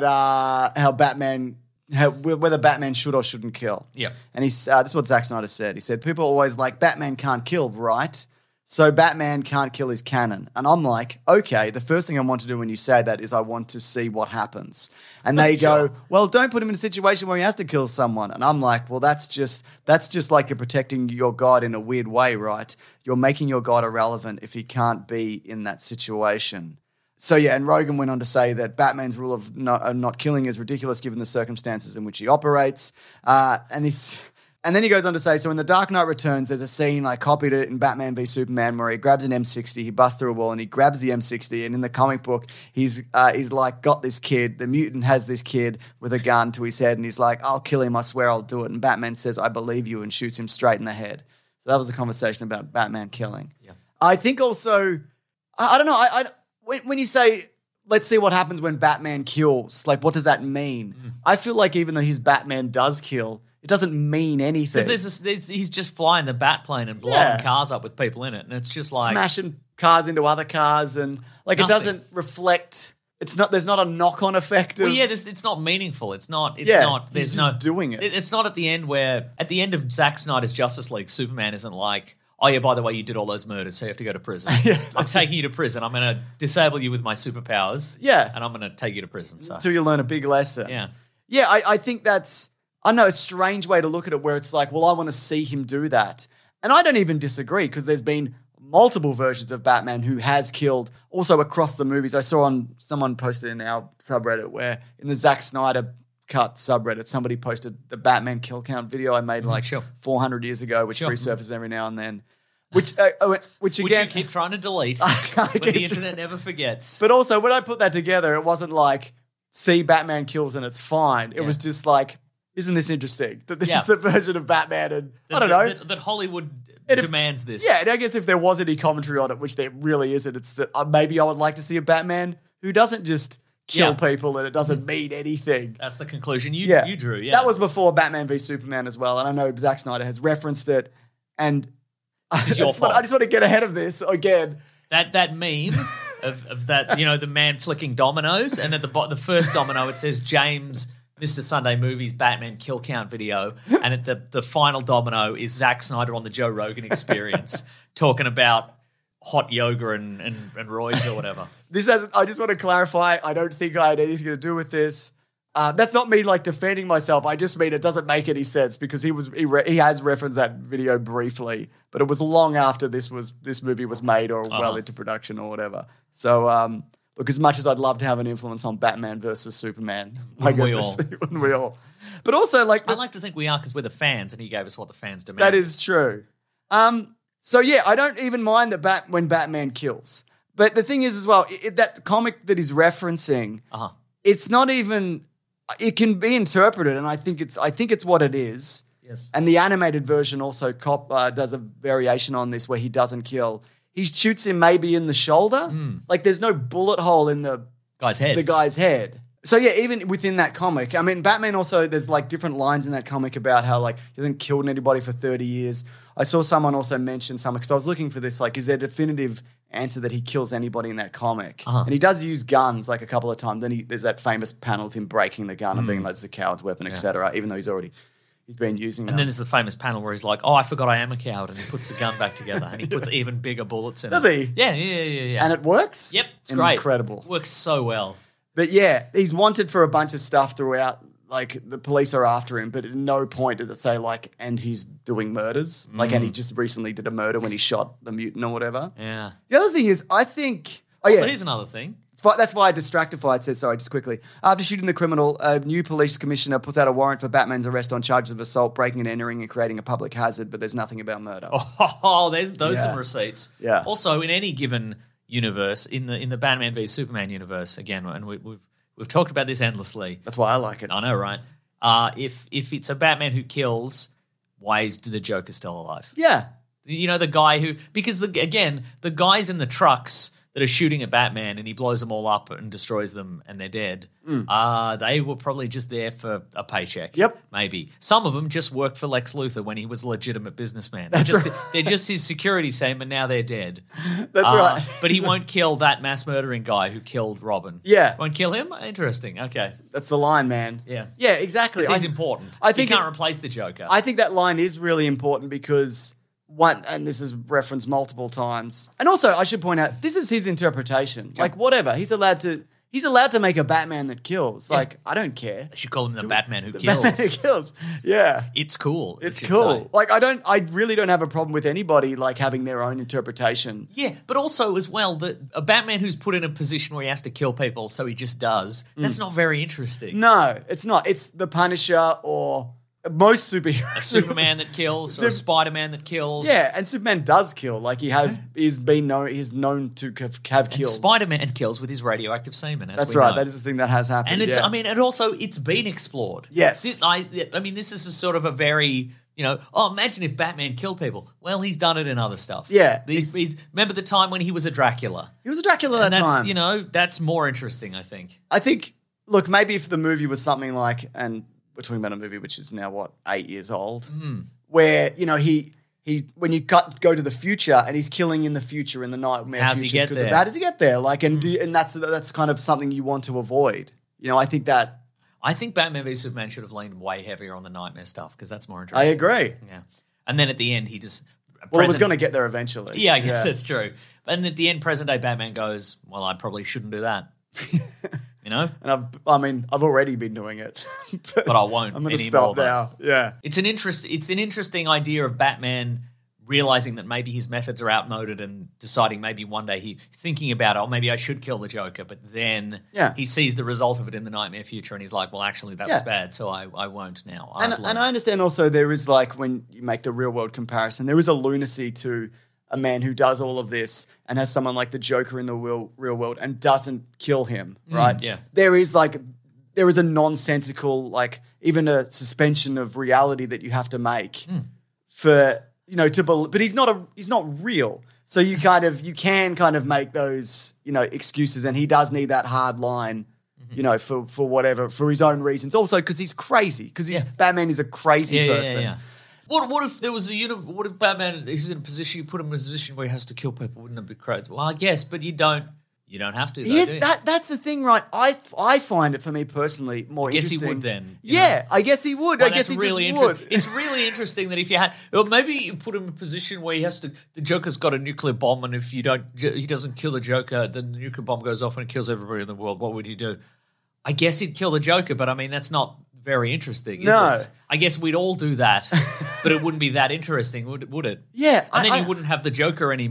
whether Batman should or shouldn't kill. Yep. And this is what Zack Snyder said. He said, people always like, Batman can't kill, right? So Batman can't kill his canon. And I'm like, okay, the first thing I want to do when you say that is I want to see what happens. And they go, well, don't put him in a situation where he has to kill someone. And I'm like, well, that's just like you're protecting your God in a weird way, right? You're making your God irrelevant if he can't be in that situation. So yeah, and Rogan went on to say that Batman's rule of not killing is ridiculous given the circumstances in which he operates. And then he goes on to say, so in The Dark Knight Returns, there's a scene, I copied it in Batman v Superman, where he grabs an M60, he busts through a wall, and he grabs the M60, and in the comic book, he's like, got this kid, the mutant has this kid with a gun to his head, and he's like, I'll kill him, I swear I'll do it. And Batman says, I believe you, and shoots him straight in the head. So that was the conversation about Batman killing. Yeah. I think also, I don't know, when you say, let's see what happens when Batman kills, like, what does that mean? I feel like even though his Batman does kill, it doesn't mean anything. Because he's just flying the bat plane and blowing cars up with people in it. And it's just like... smashing cars into other cars, and like Nothing. it doesn't reflect. There's not a knock-on effect. Well, yeah, it's not meaningful. It's not. Yeah, not. he's There's just no doing it. It's not at the end where at the end of Zack Snyder's Justice League, Superman isn't like, oh yeah, by the way, you did all those murders, so you have to go to prison. Yeah, I'm taking you to prison. I'm going to disable you with my superpowers. Yeah. and I'm going to take you to prison. So Until you learn a big lesson. yeah, Yeah, I think that's, I know, a strange way to look at it where it's like, well, I want to see him do that. And I don't even disagree because there's been multiple versions of Batman who has killed also across the movies. I saw someone posted in our subreddit where in the Zack Snyder cut subreddit, somebody posted the Batman kill count video I made like sure. 400 years ago, which Sure. resurfaces every now and then. Which which again, you keep trying to delete, can't but keep- the internet never forgets. but also when I put that together, it wasn't like, see Batman kills and it's fine. It was just like, isn't this interesting? That this Yeah. is the version of Batman, and I don't know. that Hollywood And if- demands this. Yeah, and I guess if there was any commentary on it, which there really isn't, it's that maybe I would like to see a Batman who doesn't just kill Yeah. people and it doesn't mean anything. That's the conclusion you drew. Yeah, That was before Batman v Superman as well, and I know Zack Snyder has referenced it, and is your fault. I just want to get ahead of this again. that meme of that, the man flicking dominoes, and at the first domino it says James Mr. Sunday Movies Batman kill count video, and at the final domino is Zack Snyder on the Joe Rogan Experience talking about hot yoga and roids or whatever. I just want to clarify, I don't think I had anything to do with this. That's not me like defending myself. I just mean it doesn't make any sense because he has referenced that video briefly, but it was long after this movie was made or well into production or whatever. So Look, as much as I'd love to have an influence on Batman versus Superman, my Wouldn't we goodness, all? wouldn't we all? But also, like, I like to think we are because we're the fans, and he gave us what the fans demand. that is true. So yeah, I don't even mind when Batman kills. But the thing is, as well, that comic that he's referencing, it's not even. It can be interpreted, and I think it's what it is. Yes. And the animated version also does a variation on this where he doesn't kill. He shoots him maybe in the shoulder. Like there's no bullet hole in the guy's head. the guy's head. So yeah, even within that comic, I mean, Batman also, there's like different lines in that comic about how like he hasn't killed anybody for 30 years. I saw someone also mention something because I was looking for this, like, is there a definitive answer that he kills anybody in that comic? And he does use guns like a couple of times. Then there's that famous panel of him breaking the gun and being like, it's a coward's weapon, etc. Even though he's been using them. And then there's the famous panel where he's like, "Oh, I forgot I am a coward," and he puts the gun back together and he puts even bigger bullets in Does it. he? Yeah. And it works? Yep, it's great. Incredible. Works so well. But yeah, he's wanted for a bunch of stuff throughout. Like, the police are after him, but at no point does it say, like, and he's doing murders. Like, and he just recently did a murder when he shot the mutant or whatever. Yeah. The other thing is, I think... Oh, So yeah. here's another thing. That's why Distractified says, sorry, just quickly. After shooting the criminal, a new police commissioner puts out a warrant for Batman's arrest on charges of assault, breaking and entering, and creating a public hazard, but there's nothing about murder. Oh, there's those Yeah. some receipts. Yeah. Also, in any given universe, in the Batman v Superman universe, again, and we've talked about this endlessly. That's why I like it. I know, right? If it's a Batman who kills, why is the Joker still alive? Yeah. You know, the guy who... Because, the guys in the trucks that are shooting at Batman and he blows them all up and destroys them and they're dead, they were probably just there for a paycheck. Yep. Maybe. Some of them just worked for Lex Luthor when he was a legitimate businessman. That's right. They're just his security team and now they're dead. That's right. But he won't kill that mass murdering guy who killed Robin. Yeah. Won't kill him? Interesting. Okay. That's the line, man. Yeah. Yeah, exactly. This is important. I think you can't replace the Joker. I think that line is really important because one, and this is referenced multiple times. And also, I should point out, this is his interpretation. Like, whatever. He's allowed to make a Batman that kills. Like, I don't care. They should call him the Batman who The kills. Batman who kills. Yeah. It's cool. It's it should cool. say. Like, I really don't have a problem with anybody, like, having their own interpretation. Yeah, but also as well, a Batman who's put in a position where he has to kill people, so he just does. That's not very interesting. No, it's not. It's the Punisher or most superheroes. A Superman that kills or a Spider-Man that kills. Yeah, and Superman does kill. Like, he's known to have And killed. Spider-Man kills with his radioactive semen. As That's we right. know. That is the thing that has happened. And it's, yeah. I mean, and also it's been explored. Yes. I mean, this is a sort of a very, imagine if Batman killed people. Well, he's done it in other stuff. Yeah. Remember the time when he was a Dracula? He was a Dracula And that that's, time. that's more interesting, I think. I think, look, maybe if the movie was something like, and we're talking about a movie which is now, 8 years old, where, he when you go to the future and he's killing in the future in the nightmare How does he future. get there? How does he get there? Like, and that's kind of something you want to avoid. I think Batman v Superman should have leaned way heavier on the nightmare stuff because that's more I interesting. agree. Yeah. And then at the end, he just... Well, it was going to get there eventually. Yeah, I guess that's true. And at the end, present-day Batman goes, well, I probably shouldn't do that. And I've already been doing it. But I won't I'm going to anymore, stop now. Yeah. It's an interesting idea of Batman realizing that maybe his methods are outmoded and deciding maybe one day he's thinking about, maybe I should kill the Joker, but then he sees the result of it in the nightmare future and he's like, well, actually, that was bad, so I won't now. And I understand also there is, like, when you make the real world comparison, there is a lunacy to a man who does all of this and has someone like the Joker in the real world and doesn't kill him, right? yeah. There is a nonsensical, like, even a suspension of reality that you have to make for, but he's not real. So you can kind of make those, excuses, and he does need that hard line, for whatever, for his own reasons. Also because he's crazy, because Batman is a crazy person. Yeah. What if there was what if Batman is in a position, you put him in a position where he has to kill people? Wouldn't it be crazy? Well, I guess, but you don't have to. Though, Yes, do you? that's the thing, right? I find it, for me personally, more Guess interesting. he would then. I guess he would. Well, I guess that's he really just would. It's really interesting that if you had, or maybe you put him in a position where the Joker's got a nuclear bomb, and if he doesn't kill the Joker, then the nuclear bomb goes off and it kills everybody in the world. What would he do? I guess he'd kill the Joker, but I mean that's not very interesting, is it? I guess we'd all do that, but it wouldn't be that interesting, would it? Yeah, And then you wouldn't have the Joker anymore.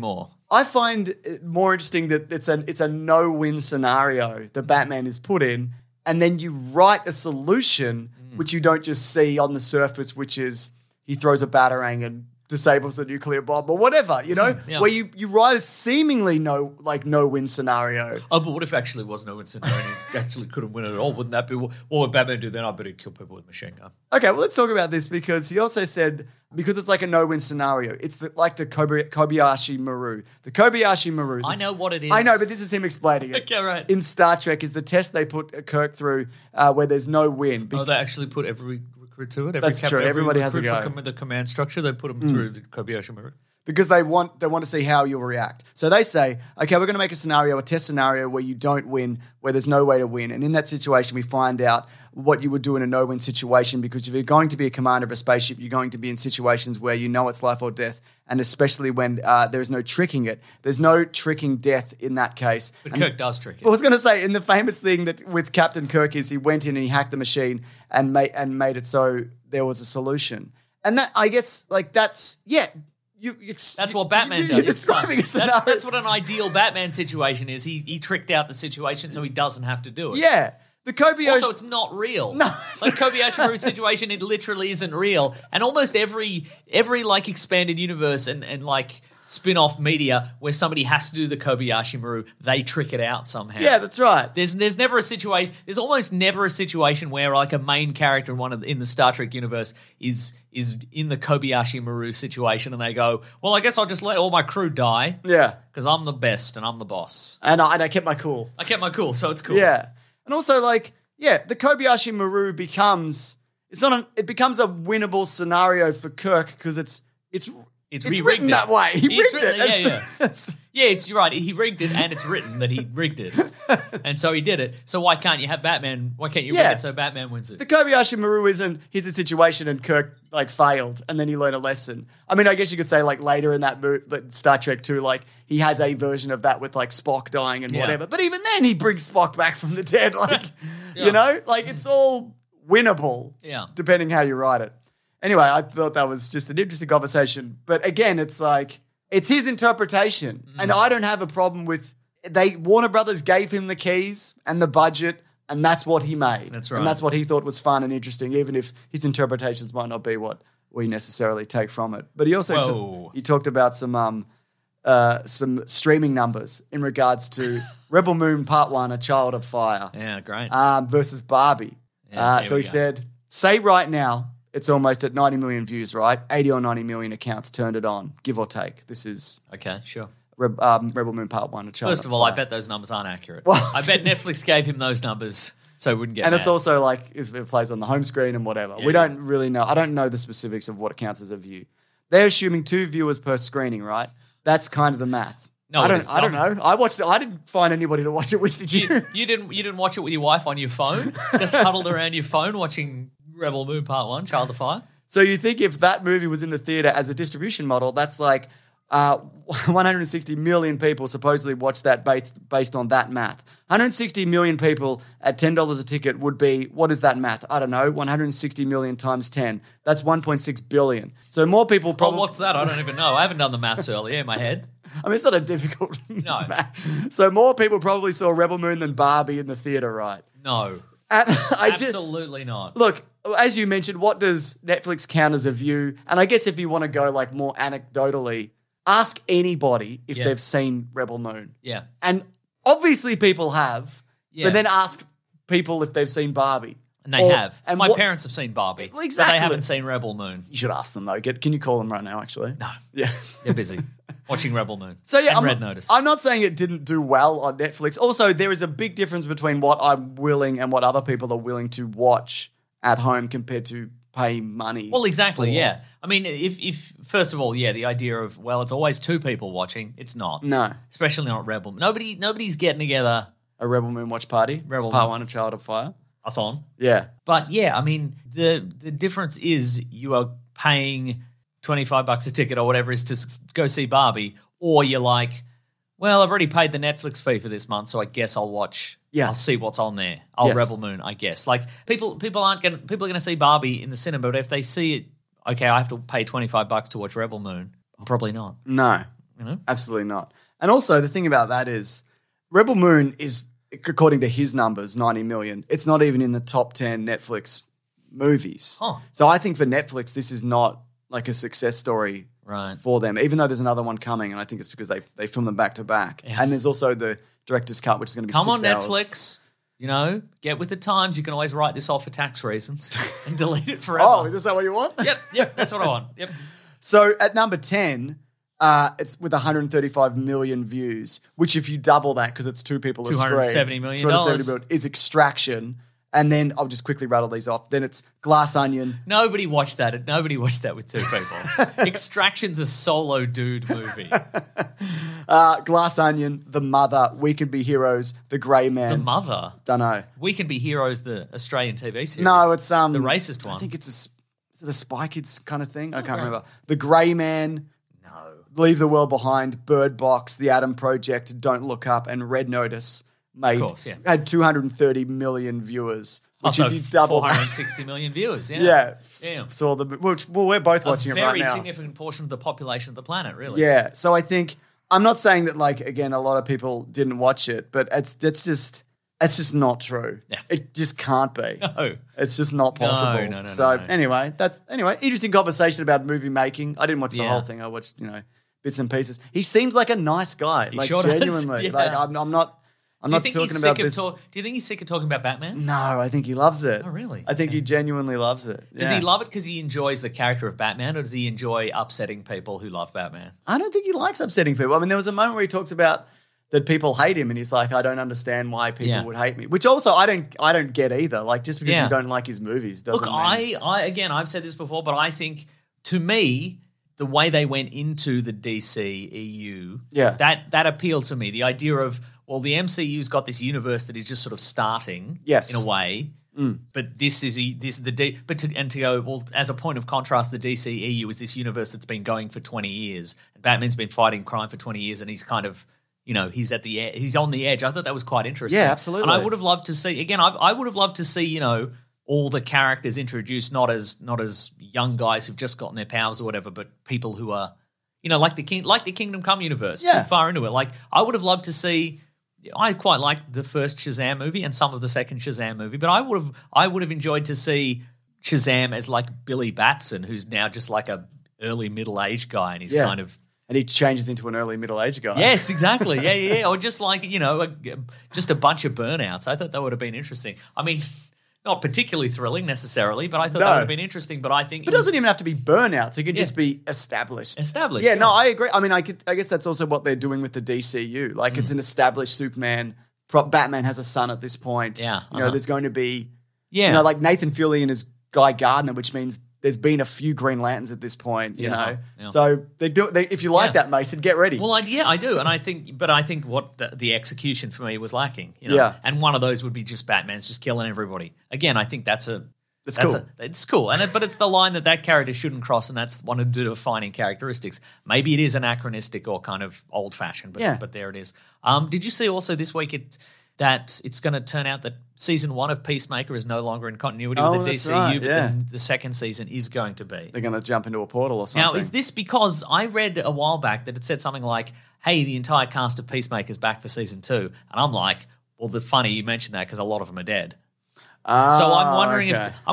I find it more interesting that it's a no-win scenario that Batman is put in, and then you write a solution which you don't just see on the surface, which is he throws a batarang and disables the nuclear bomb or whatever, Yeah. where you write a seemingly no-win scenario. Oh, but what if actually was no incident and he actually couldn't win it at all? Wouldn't that be what would Batman do then? I better kill people with a machine gun. Okay, well, let's talk about this because he also said, because it's like a no-win scenario, it's like the Kobayashi Maru. The Kobayashi Maru. I know what it is. I know, but this is him explaining it. Okay, right. In Star Trek is the test they put Kirk through where there's no win. Oh, they actually put every recruit to it? That's true. Everybody has a recruit go. for the command structure, they put them through the Kobayashi Maru. Because they want to see how you'll react. So they say, okay, we're going to make a test scenario where you don't win, where there's no way to win. And in that situation, we find out what you would do in a no-win situation, because if you're going to be a commander of a spaceship, you're going to be in situations where you know it's life or death, and especially when there's no tricking it. There's no tricking death in that case. But Kirk does trick it. I was going to say, in the famous thing that with Captain Kirk is he went in and he hacked the machine and made it so there was a solution. And that, I guess, like that's, yeah. That's what Batman does. You're describing a scenario. That's what an ideal Batman situation is. He tricked out the situation so he doesn't have to do it. Yeah. The Kobayashi... Also, it's not real. No. Like Kobayashi Maru situation, it literally isn't real. And almost every like expanded universe and like spin-off media where somebody has to do the Kobayashi Maru, they trick it out somehow. Yeah, that's right. There's never a situation. There's almost never a situation where like a main character in the Star Trek universe is in the Kobayashi Maru situation, and they go, "Well, I guess I'll just let all my crew die." Yeah, because I'm the best and I'm the boss. And I kept my cool. I kept my cool, so it's cool. Yeah, and also like the Kobayashi Maru becomes a winnable scenario for Kirk because it's written that way. He rigged it. Yeah, you're right. He rigged it, and it's written that he rigged it, and so he did it. So why can't you have Batman? Why can't you rig it so Batman wins it? The Kobayashi Maru isn't here's a situation and Kirk like failed, and then he learned a lesson. I mean, I guess you could say like later in that Star Trek 2, like he has a version of that with like Spock dying and whatever. But even then, he brings Spock back from the dead. Like like it's all winnable. Yeah, depending how you write it. Anyway, I thought that was just an interesting conversation. But again, it's like, it's his interpretation. And I don't have a problem with, Warner Brothers gave him the keys and the budget, and that's what he made. That's right. And that's what he thought was fun and interesting, even if his interpretations might not be what we necessarily take from it. But he also he talked about some streaming numbers in regards to Rebel Moon Part 1, A Child of Fire. Yeah, great. Versus Barbie. So he said, say right now, it's almost at 90 million views, right? 80 or 90 million accounts turned it on, give or take. This is okay, sure. Rebel Moon Part 1, A Child First of all, I bet those numbers aren't accurate. Well, I bet Netflix gave him those numbers so he wouldn't get and mad. it's also like it plays on the home screen and whatever. We don't really know. I don't know the specifics of what counts as a view. They're assuming 2 viewers per screening, right? That's kind of the math. No, I don't know. I watched it. I didn't find anybody to watch it with. Did you? You didn't watch it with your wife on your phone? Just huddled around your phone watching Rebel Moon Part 1, Child of Fire? So you think if that movie was in the theater as a distribution model, that's like 160 million people supposedly watched that based on that math. 160 million people at $10 a ticket would be, what is that math? I don't know, 160 million times 10. That's 1.6 billion. So more people probably... Oh, what's that? I don't even know. I haven't done the maths earlier in my head. I mean, it's not a difficult No. math. So more people probably saw Rebel Moon than Barbie in the theater, right? No. Absolutely not. Look, as you mentioned, what does Netflix count as a view? And I guess if you want to go like more anecdotally, ask anybody if they've seen Rebel Moon. Yeah. And obviously people have, Yeah. but then ask people if they've seen Barbie. And they have. And My parents have seen Barbie. Well, exactly. But they haven't seen Rebel Moon. You should ask them though. Can you call them right now, actually? No. Yeah. They're busy watching Rebel Moon. So yeah, and Red Notice. I'm not saying it didn't do well on Netflix. Also, there is a big difference between what I'm willing and what other people are willing to watch at home compared to pay money. Well, exactly, for. yeah. I mean, if first of all, the idea of, well, it's always 2 people watching, it's not. No. Especially not Rebel. Nobody's getting together. A Rebel Moon watch party. Rebel Part Moon. 1, A Child of Fire. A thon. Yeah. But yeah, I mean, the difference is you are paying $25 a ticket or whatever it is to go see Barbie, or you're like, well, I've already paid the Netflix fee for this month, so I guess I'll watch. Yeah. I'll see what's on there. I'll Yes. Rebel Moon, I guess. Like people are going to see Barbie in the cinema, but if they see it, okay, I have to pay $25 to watch Rebel Moon. Probably not. No. You know? Absolutely not. And also, the thing about that is Rebel Moon is, according to his numbers, 90 million. It's not even in the top 10 Netflix movies. Oh. So I think for Netflix, this is not like a success story Right. for them, even though there's another one coming, and I think it's because they film them back to back. Yeah. And there's also the director's cut, which is going to be Come 6 on, hours. Netflix. You know, get with the times. You can always write this off for tax reasons and delete it forever. Oh, is that what you want? Yep, that's what I want. Yep. So at number 10, it's with 135 million views, which if you double that, because it's 2 people a screen, $270 million. $270 million is Extraction. And then I'll just quickly rattle these off. Then it's Glass Onion. Nobody watched that. Nobody watched that with 2 people. Extraction's a solo dude movie. Glass Onion, The Mother, We Could Be Heroes, The Grey Man. The Mother. Don't know. We Can Be Heroes, the Australian TV series. No, it's the racist one. I think it's is it a Spy Kids kind of thing? I can't remember. The Grey Man. No. Leave the World Behind, Bird Box, The Atom Project, Don't Look Up, and Red Notice had 230 million viewers. Which Also, if you double 460 million viewers. Yeah. yeah, saw the which well we're both watching it right very now. significant portion of the population of the planet, really. Yeah, so I think I'm not saying that like again a lot of people didn't watch it, but it's just not true. Yeah. It just can't be. No. It's just not possible. No. So no. anyway, interesting conversation about movie making. I didn't watch the Yeah. whole thing. I watched bits and pieces. He seems like a nice guy, like sure does. genuinely. Yeah. Like I'm not talking about this. Do you think he's sick of talking about Batman? No, I think he loves it. Oh, really? I think he genuinely loves it. Does Yeah. he love it because he enjoys the character of Batman, or does he enjoy upsetting people who love Batman? I don't think he likes upsetting people. I mean, there was a moment where he talks about that people hate him, and he's like, I don't understand why people would hate me. Which also I don't get either. Like just because you don't like his movies doesn't Look, mean... I again, I've said this before, but I think to me, the way they went into the DC EU, that appealed to me. The idea of, well, the MCU's got this universe that is just sort of starting, Yes. in a way. But to go, well, as a point of contrast, the DC EU is this universe that's been going for 20 years, and Batman's been fighting crime for 20 years, and he's kind of, he's he's on the edge. I thought that was quite interesting. Yeah, absolutely. And I would have loved to see again. I would have loved to see all the characters introduced, not as young guys who've just gotten their powers or whatever, but people who are, like the Kingdom Come universe, too far into it. Like I would have loved to see. I quite liked the first Shazam movie and some of the second Shazam movie, but I would have enjoyed to see Shazam as like Billy Batson, who's now just like a early middle-aged guy, and he's kind of. And he changes into an early middle-aged guy. Yes, exactly. Yeah. Or just like, just a bunch of burnouts. I thought that would have been interesting. I mean, not particularly thrilling necessarily, but I thought that would have been interesting. But I think But it doesn't even have to be burnouts. It can just be established. Established, Yeah, yeah. no, I agree. I mean, I guess that's also what they're doing with the DCU. Like, it's an established Superman. Batman has a son at this point. Yeah, There's going to be, Yeah. like Nathan Fillion is Guy Gardner, which means there's been a few Green Lanterns at this point, you know. Yeah. So if you like that, Mason, get ready. Well, I do, and I think what the execution for me was lacking, Yeah. And one of those would be just Batman's just killing everybody. Again, I think that's cool. It's cool, but it's the line that character shouldn't cross, and that's one of the defining characteristics. Maybe it is anachronistic or kind of old fashioned, but there it is. Did you see also this week that it's going to turn out that season 1 of Peacemaker is no longer in continuity with the that's DCU, right, but yeah. then the second season is going to be. They're going to jump into a portal or something. Now, is this because I read a while back that it said something like, hey, the entire cast of Peacemaker's back for season 2? And I'm like, well, funny you mentioned that because a lot of them are dead. So I'm wondering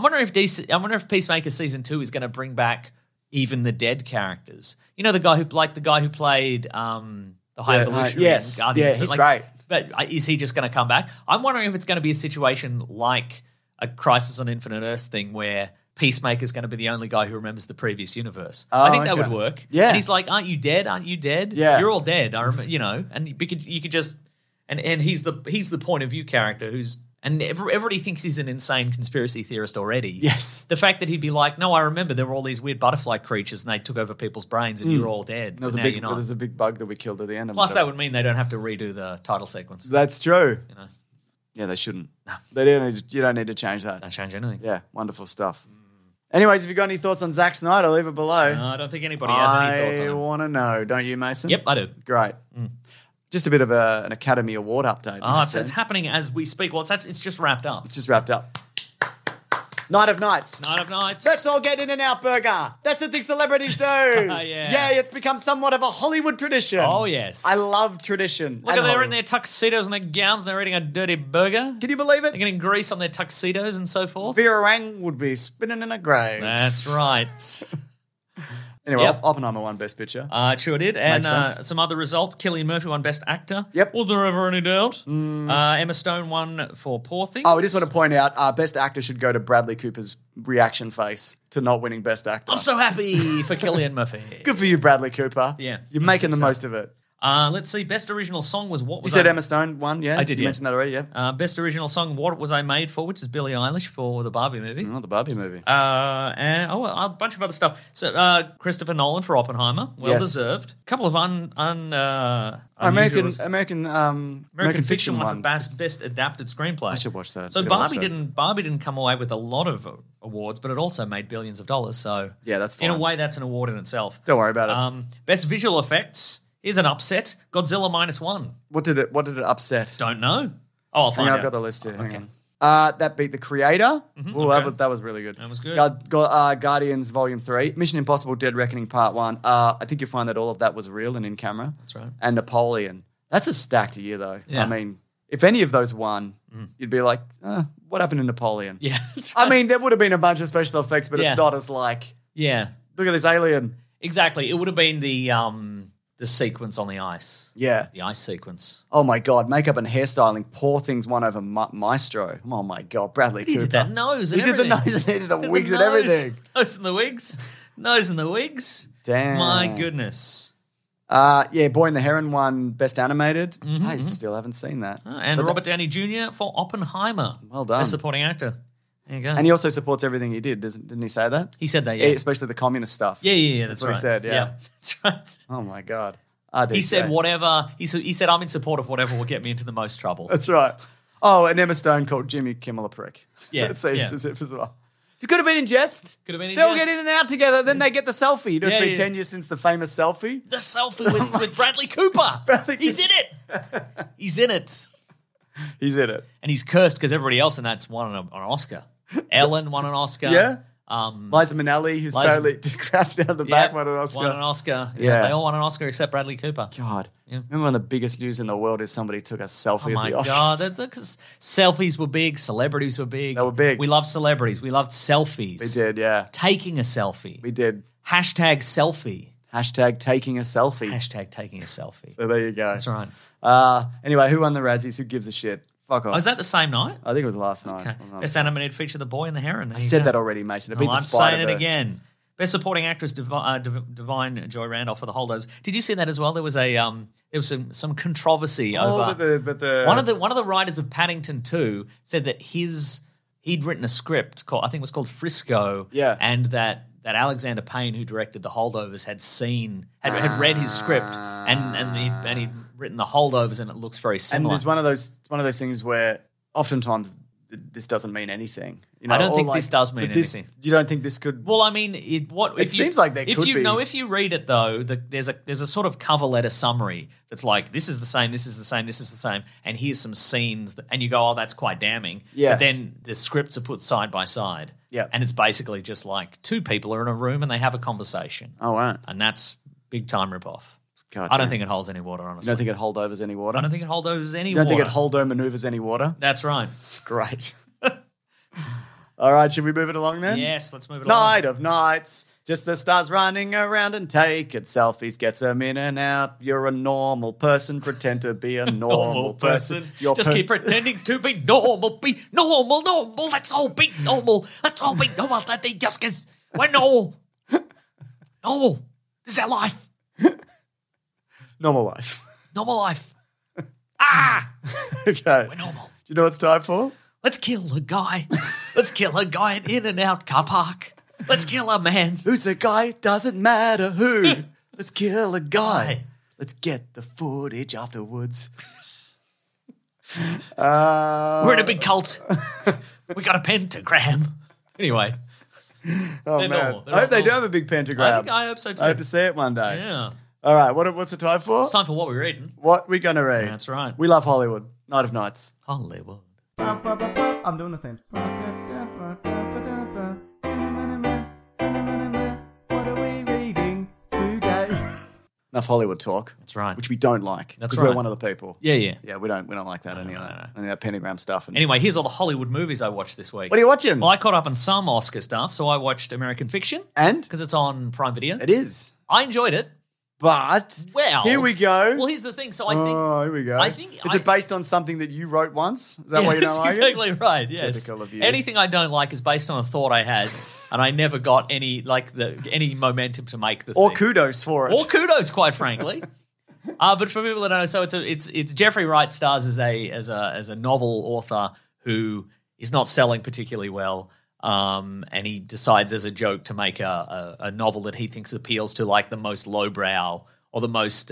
if Peacemaker season 2 is going to bring back even the dead characters. The guy who played the High Evolutionary. Yes, Guardians. he's great. But is he just going to come back? I'm wondering if it's going to be a situation like a Crisis on Infinite Earths thing where Peacemaker's going to be the only guy who remembers the previous universe. I think that would work. Yeah. And he's like, aren't you dead? Aren't you dead? Yeah. You're all dead. I remember, and you could just, and he's the point of view character who's, and everybody thinks he's an insane conspiracy theorist already. Yes. The fact that he'd be like, no, I remember there were all these weird butterfly creatures and they took over people's brains and you're all dead. There's But now you're not. a big bug that we killed at the end. Plus, that would mean they don't have to redo the title sequence. That's true. You know, Yeah, they shouldn't. No. You don't need to change that. don't change anything. Yeah, wonderful stuff. Anyways, if you've got any thoughts on Zack Snyder, leave it below. No, I don't think anybody has any thoughts on I it. want to know, don't you, Mason? Yep, I do. Great. Just a bit of an Academy Award update. It's happening as we speak. Well, it's just wrapped up. It's just wrapped up. Night of Nights. Night of Nights. Let's all get In-N-Out Burger. That's the thing celebrities do. Yeah. It's become somewhat of a Hollywood tradition. Oh, yes. I love tradition. Look at they're in their tuxedos and their gowns. They're eating a dirty burger. Can you believe it? They're getting grease on their tuxedos and so forth. Vera Wang would be spinning in a grave. That's right. Anyway, Yep. Oppenheimer won Best Picture. It sure did. And Makes sense. some other results. Cillian Murphy won Best Actor. Yep. Was there ever any doubt? Emma Stone won for Poor Things. Oh, I just want to point out, Best Actor should go to Bradley Cooper's reaction face to not winning Best Actor. I'm so happy for Cillian Murphy. Good for you, Bradley Cooper. Yeah. You're making the most of it. Let's see. Best Original Song was What You Was said I... Emma Stone won, yeah? I did, You yeah. mentioned that already, yeah? Best Original Song, What Was I Made For, which is Billie Eilish for the Barbie movie. Oh, the Barbie movie. And a bunch of other stuff. So Christopher Nolan for Oppenheimer, well Yes. deserved. A couple of unusual American Fiction won one. for best adapted screenplay. I should watch that. So Gotta watch Barbie that. didn't come away with a lot of awards, but it also made billions of dollars. So Yeah, that's in a fine. way, that's an award in itself. Don't worry about it. Best visual effects is an upset. Godzilla -1. What did it upset? Don't know. Oh, I'll Hang find on, out. I've got the list here. Hang Okay. on. That beat The Creator. Ooh, okay. that was really good. That was good. Guardians Volume 3. Mission Impossible Dead Reckoning Part 1. I think you'll find that all of that was real and in camera. That's right. And Napoleon. That's a stacked year, though. Yeah. I mean, if any of those won, you'd be like, what happened to Napoleon? Yeah. that's I right. mean, there would have been a bunch of special effects, but Yeah. it's not as like, Yeah. look at this alien. Exactly. It would have been the sequence on the ice. Yeah. The ice sequence. Oh my God, makeup and hairstyling. Poor Things won over Maestro. Oh my God, Bradley He Cooper. did that nose and He did the everything. nose and he did the Did wigs the and nose. everything. Nose and the wigs. Nose and the wigs. Damn. My goodness. Boy and the Heron won Best Animated. I still haven't seen that. And But Robert Downey Jr. for Oppenheimer. Well done. Best supporting actor. There you go. And he also supports everything he did, didn't he say that? He said that, yeah. Especially the communist stuff. Yeah, That's that's what right. he said, yeah. That's right. Oh my God. He said whatever. He said, I'm in support of whatever will get me into the most trouble. That's right. Oh, and Emma Stone called Jimmy Kimmel a prick. Yeah, That seems yeah. as if as well. It could have been in jest. Could have been in They'll jest. get in and out together, then they get the selfie. It's Yeah, been yeah. 10 years since the famous selfie. The selfie with Bradley Cooper. Bradley He's in it. He's in it. He's in it. And he's cursed because everybody else in that's won an Oscar. Ellen won an Oscar. Yeah? Um, Liza Minnelli, who's Liza- apparently crouched down the back, won an Oscar. Won an Oscar. Yeah. They all won an Oscar except Bradley Cooper. God. Yeah. Remember one of the biggest news in the world is somebody took a selfie Oh my at the Oscars. God. Because selfies were big. Celebrities were big. They were big. We loved celebrities. We loved selfies. We did, yeah. Taking a selfie. We did. Hashtag selfie. Hashtag taking a selfie. Hashtag taking a selfie. So there you go. That's right. Anyway, who won the Razzies? Who gives a shit? Fuck off. Oh, is that the same night? I think it was last night. Okay. I'm not Best sure. animated feature, The Boy and the Heron. There I you said go. that already, Mason. It beat Well, the I'm saying it Spider-Verse. again. Best supporting actress, Divine Joy Randolph for The Holdovers. Did you see that as well? There was some controversy over. But the One of the writers of Paddington 2 said that he'd written a script called, I think it was called Frisco. Yeah. And that Alexander Payne, who directed The Holdovers, had read his script and he'd written The Holdovers, and it looks very and similar. there's one of those things where oftentimes this doesn't mean anything. You know, I don't or think like- this does mean but this- anything. You don't think this could? Well, I mean, it seems like there could be. No, if you read it though, there's a sort of cover letter summary that's like, this is the same, this is the same, this is the same, and here's some scenes, and you go, oh, that's quite damning. Yeah. But then the scripts are put side by side. Yeah. And it's basically just like two people are in a room and they have a conversation, Oh, right. and that's big time ripoff. God, I don't damn. think it holds any water, You honestly. don't think it holdovers any water? I don't think it holds any You don't water. think it holdo maneuvers any water? That's right. Great. All right, should we move it along then? Yes, let's move it along. Night of nights, just the stars running around and taking selfies, gets them in and out. You're a normal person, pretend to be a normal person. You're Just keep pretending to be normal. Be normal. Let's all be normal. Let's all be normal. That they just because we're normal. Normal. This is our life. normal life. Normal life. Ah, Okay. we're normal. Do you know what it's time for? Let's kill a guy. Let's kill a guy in In-N-Out car park. Let's kill a man. Who's the guy? Doesn't matter who. Let's kill a guy. Guy. Let's get the footage afterwards. We're in a big cult. We got a pentagram. Anyway, Oh, they're man. normal. They're I hope they do normal. have a big pentagram. I hope so too. I hope to see it one day. Yeah. All right, what's the time for? It's time for what we're reading. What we going to read? That's right. We love Hollywood. Night of Nights. Hollywood. I'm doing the thing. Enough Hollywood talk. That's right. Which we don't like. That's Because right. we're one of the people. Yeah. Yeah, we don't like that, any of that pentagram stuff. And Anyway, here's all the Hollywood movies I watched this week. what are you watching? Well, I caught up on some Oscar stuff, so I watched American Fiction. And? Because it's on Prime Video. It is. I enjoyed it. But Well, here we go. Well, here's the thing. So I think here we go. I think is it based on something that you wrote once? Is that why you don't like exactly it? right. Yes. Typical of you. Anything I don't like is based on a thought I had, and I never got any any momentum to make the Or thing. kudos for it. Or kudos, quite frankly. But for people that don't know, so it's Jeffrey Wright stars as a novel author who is not selling particularly well. And he decides as a joke to make a novel that he thinks appeals to like the most lowbrow or the most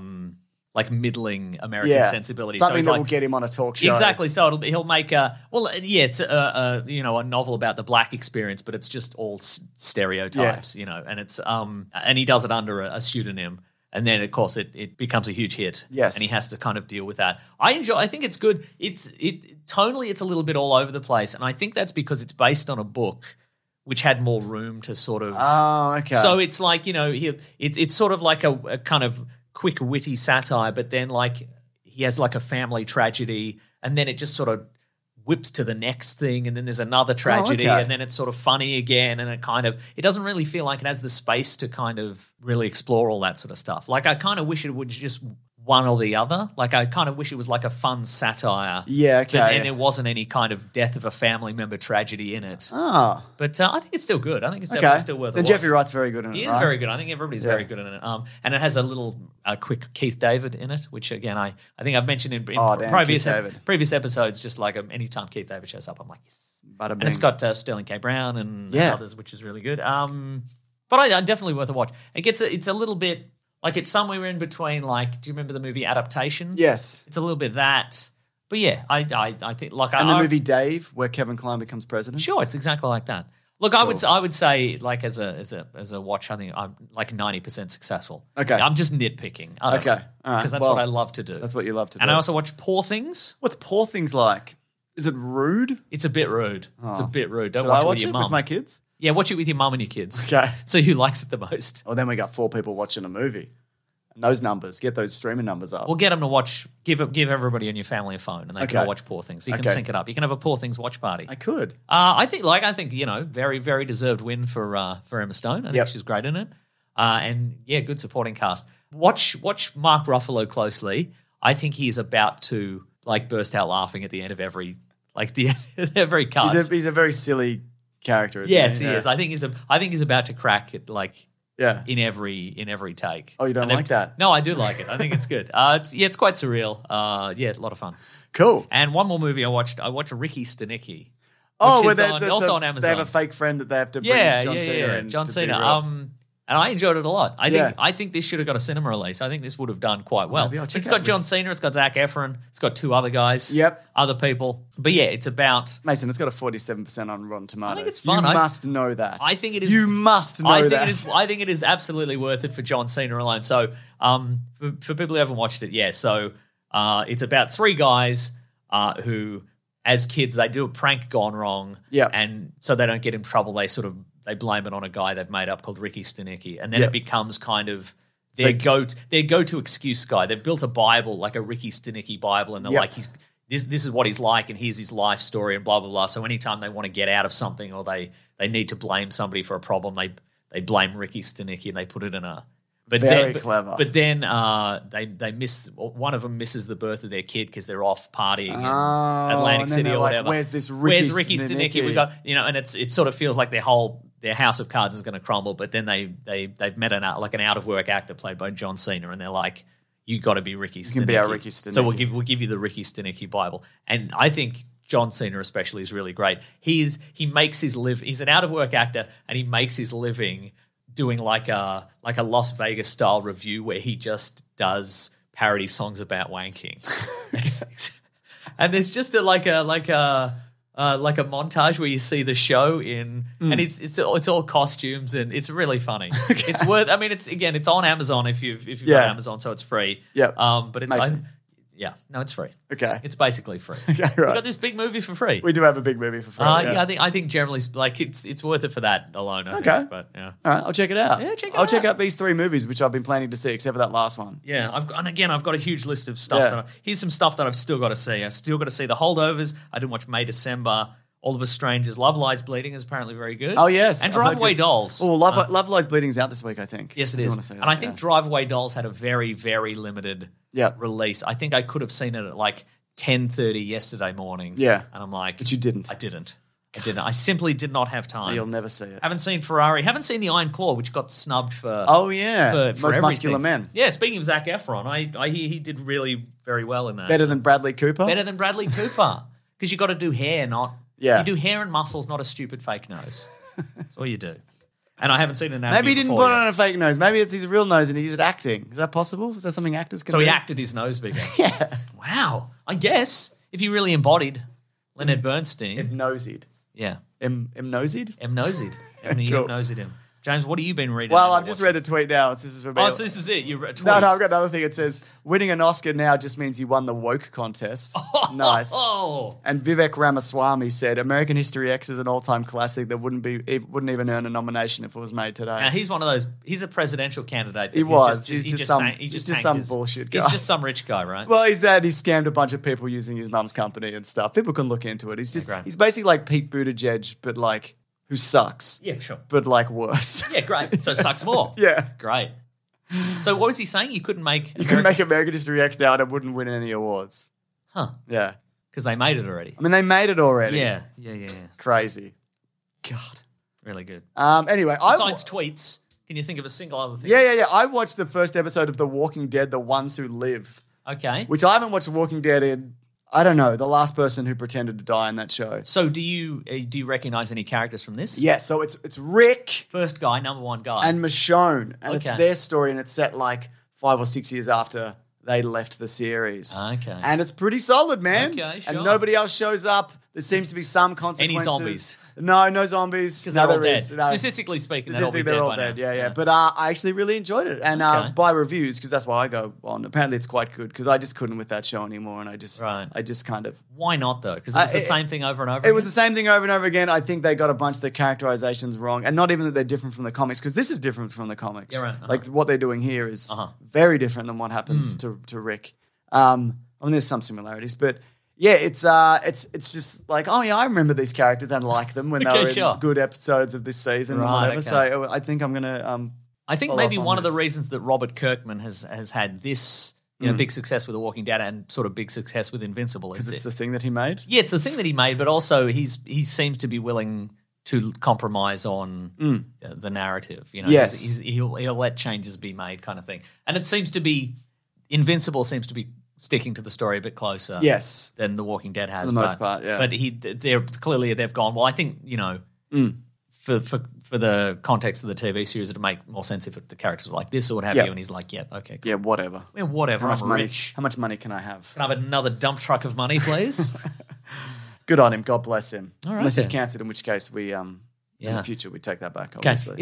like middling American sensibility. Something so that will get him on a talk show. Exactly. So he'll make it's a novel about the black experience, but it's just all stereotypes, and it's and he does it under a pseudonym. And then, of course, it becomes a huge hit. Yes. And he has to kind of deal with that. I think it's good. Tonally, it's a little bit all over the place. And I think that's because it's based on a book which had more room to sort of... Oh, okay. So it's like, it's sort of like a kind of quick, witty satire, but then like he has like a family tragedy, and then it just sort of whips to the next thing, and then there's another tragedy, okay. and then it's sort of funny again, and it doesn't really feel like it has the space to kind of really explore all that sort of stuff. Like I kind of wish it would just one or the other. Like I kind of wish it was like a fun satire. Yeah, okay. And there wasn't any kind of death of a family member tragedy in it. Oh. But I think it's still good. I think it's definitely still worth a Then watch. Jeffrey Wright's very good in it, He is right? very good. I think everybody's very good in it. And it has a little quick Keith David in it, which again I think I've mentioned in damn, previous Keith David. previous episodes. Just like anytime Keith David shows up, I'm like, yes. Bada And it's bing. got Sterling K. Brown and Yeah. others, which is really good. But I definitely worth a watch. It's a little bit like it's somewhere in between. Like, do you remember the movie Adaptation? Yes. It's a little bit that. But yeah, I think like And the movie Dave, where Kevin Kline becomes president. Sure, it's exactly like that. Look, I would say like as a watch, I think I'm like 90% successful. Okay. I'm just nitpicking. I don't Okay. know, All right. because that's Well, what I love to do. That's what you love to do. And I also watch Poor Things. What's Poor Things like? Is it rude? It's a bit rude. It's a bit rude. Don't Should watch I it watch with your it mum. with my kids? Yeah, watch it with your mum and your kids. Okay. So who likes it the most? Well, then we got 4 people watching a movie. And those numbers, get those streaming numbers up. We'll get them to watch. Give everybody in your family a phone, and they can all watch Poor Things. You can Okay. sync it up. You can have a Poor Things watch party. I could. I think very very deserved win for Emma Stone. I think Yep. she's great in it, and yeah, good supporting cast. Watch Mark Ruffalo closely. I think he's about to like burst out laughing at the end of every cast. He's a very silly character, isn't Yes, he? he is. I think he's about to crack it like Yeah. in every take. Oh, you don't like that? No, I do like it. I think it's good. It's quite surreal. It's a lot of fun. Cool. And one more movie I watched Ricky Stenicki. Oh, which where is also on Amazon. They have a fake friend that they have to bring John Cena in. John to Cena. be real. And I enjoyed it a lot. Yeah. I think this should have got a cinema release. I think this would have done quite well. Maybe I'll check It's it got out. John Cena. It's got Zac Efron. It's got 2 other guys. Yep. Other people. But yeah, it's about. Mason, it's got a 47% on Rotten Tomatoes. I think it's fun. You must know that. I think it is. You must know I think that. it is. I think it is absolutely worth it for John Cena alone. So, for people who haven't watched it, yeah. So, it's about 3 guys who, as kids, they do a prank gone wrong. Yep. And so they don't get in trouble. They blame it on a guy they've made up called Ricky Stenicki, and then Yep. it becomes kind of their go-to excuse guy. They've built a Bible, like a Ricky Stenicki Bible, and they're Yep. like, this is what he's like, and here's his life story, and blah blah blah. So anytime they want to get out of something or they need to blame somebody for a problem, they blame Ricky Stenicki and they put it in a. Very clever. But then they miss. One of them misses the birth of their kid because they're off partying in Oh, Atlantic and then City they're or like, whatever. "Where's this Where's Ricky Ricky Stenicki? Stenicki?" We got and it sort of feels like their house of cards is going to crumble. But then they've met an out of work actor played by John Cena, and they're like, "You got to be Ricky Stenicki. can be our Ricky Stenicki. So we'll give you the Ricky Stenicki Bible." And I think John Cena especially is really great. He makes his living. He's an out of work actor, and he makes his living doing like a Las Vegas style review where he just does parody songs about wanking. And there's just a montage where you see the show and it's all costumes and it's really funny. Okay. It's worth. I mean, it's on Amazon if you've got Amazon, so it's free. Yep. But it's Mason. Yeah, no, it's free. Okay. It's basically free. Okay, We right. got this big movie for free. We do have a big movie for free. Yeah, I think generally like it's worth it for that alone. I Okay. think, but yeah. All right, I'll check it out. Yeah, check it I'll out. check out these 3 movies, which I've been planning to see, except for that last one. Yeah, I've got a huge list of stuff. Yeah. Here's some stuff that I've still got to see. I still got to see The Holdovers. I didn't watch May December. All of Us Strangers. Love Lies Bleeding is apparently very good. Oh, yes. And I've heard Drive Away good- Dolls. Oh, Love Lies Bleeding's out this week, I think. Yes, it I do is. wanna see that, And I think yeah. Drive Away Dolls had a very, very limited Yeah. release. I think I could have seen it at like 10:30 yesterday morning. Yeah. And I'm like... But you didn't. I didn't. I simply did not have time. You'll never see it. Haven't seen Ferrari. Haven't seen The Iron Claw, which got snubbed for... Oh, yeah. For Most everything. Muscular Men. Yeah, speaking of Zac Efron, I hear he did really very well in that. Better than Bradley Cooper? Better than Bradley Cooper. Because you got to do hair, not... Yeah. You do hair and muscles, not a stupid fake nose. That's all you do. And I haven't seen Anatomy Maybe he didn't before put yet. on a fake nose. Maybe it's his real nose and he used acting. Is that possible? Is that something actors can So do? he acted his nose bigger. Yeah. Wow. I guess if he really embodied Leonard Bernstein. Hypnosied. Yeah. Hypnosied? M-nosied. Cool. Hypnosied him. James, what have you been reading? Well, and I've just watching? read a tweet now. This is for me. Oh, so this is it. You read No, I've got another thing. It says, winning an Oscar now just means you won the woke contest. Nice. Oh. And Vivek Ramaswamy said, American History X is an all-time classic that wouldn't even earn a nomination if it was made today. Now, he's one of those. He's a presidential candidate. that He was. He's He's just some- sang- he he's just just tanked some his- bullshit He's guy. just some rich guy, right? Well, he's that. He scammed a bunch of people using his mum's company and stuff. People can look into it. He's just, great. he's basically like Pete Buttigieg, but like, who sucks. Yeah, sure. But like worse. Yeah, great. So sucks more. Yeah. Great. So what was he saying? You couldn't make... You could make American History X now and it wouldn't win any awards. Huh. Yeah. Because they made it already. I mean, they made it already. Yeah. Crazy. God. Really good. Anyway, Besides tweets, can you think of a single other thing? Yeah. I watched the first episode of The Walking Dead, The Ones Who Live, Okay. which I haven't watched The Walking Dead in, I don't know, the last person who pretended to die in that show. So do you recognize any characters from this? Yeah, so it's Rick First guy, number one guy. and Michonne, and it's Okay. their story, and it's set like 5 or 6 years after they left the series. Okay. And it's pretty solid, man. Okay, sure. And nobody else shows up. There seems to be some consequences. zombies? No zombies. Because they're all there dead. is. No. Statistically speaking, they're all Statistically, they're all by now. dead. Yeah. But I actually really enjoyed it, and Okay. by reviews, because that's why I go on. Apparently, it's quite good because I just couldn't with that show anymore, and I just kind of. Why not though? Because it's the same thing over and over. It was the same thing over and over again. I think they got a bunch of the characterizations wrong, and not even that they're different from the comics, because this is different from the comics. Yeah, right. Like what they're doing here is very different than what happens to Rick. I mean, there's some similarities, but. Yeah, it's just like, oh yeah, I remember these characters and like them when they were in good episodes of this season and Right, whatever. okay. So I think I'm gonna. I think follow maybe up on one of the this. reasons that Robert Kirkman has had this big success with The Walking Dead and sort of big success with Invincible is because it's the thing that he made. Yeah, it's the thing that he made, but also he seems to be willing to compromise on the narrative. You know, Yes. he'll let changes be made, kind of thing. And it seems to be Invincible seems to be sticking to the story a bit closer. Yes. Than The Walking Dead has. For the most part, yeah. But they've gone. Well, I think for the context of the TV series, it'd make more sense if the characters were like this or what have Yeah. you. And he's like, "Yeah, okay, cool. Yeah, whatever. Yeah, whatever. I'm rich. How much money can I have? Can I have another dump truck of money, please?" Good on him. God bless him. All right, Unless he's then. cancelled, in which case we in the future we take that back. Okay. Obviously.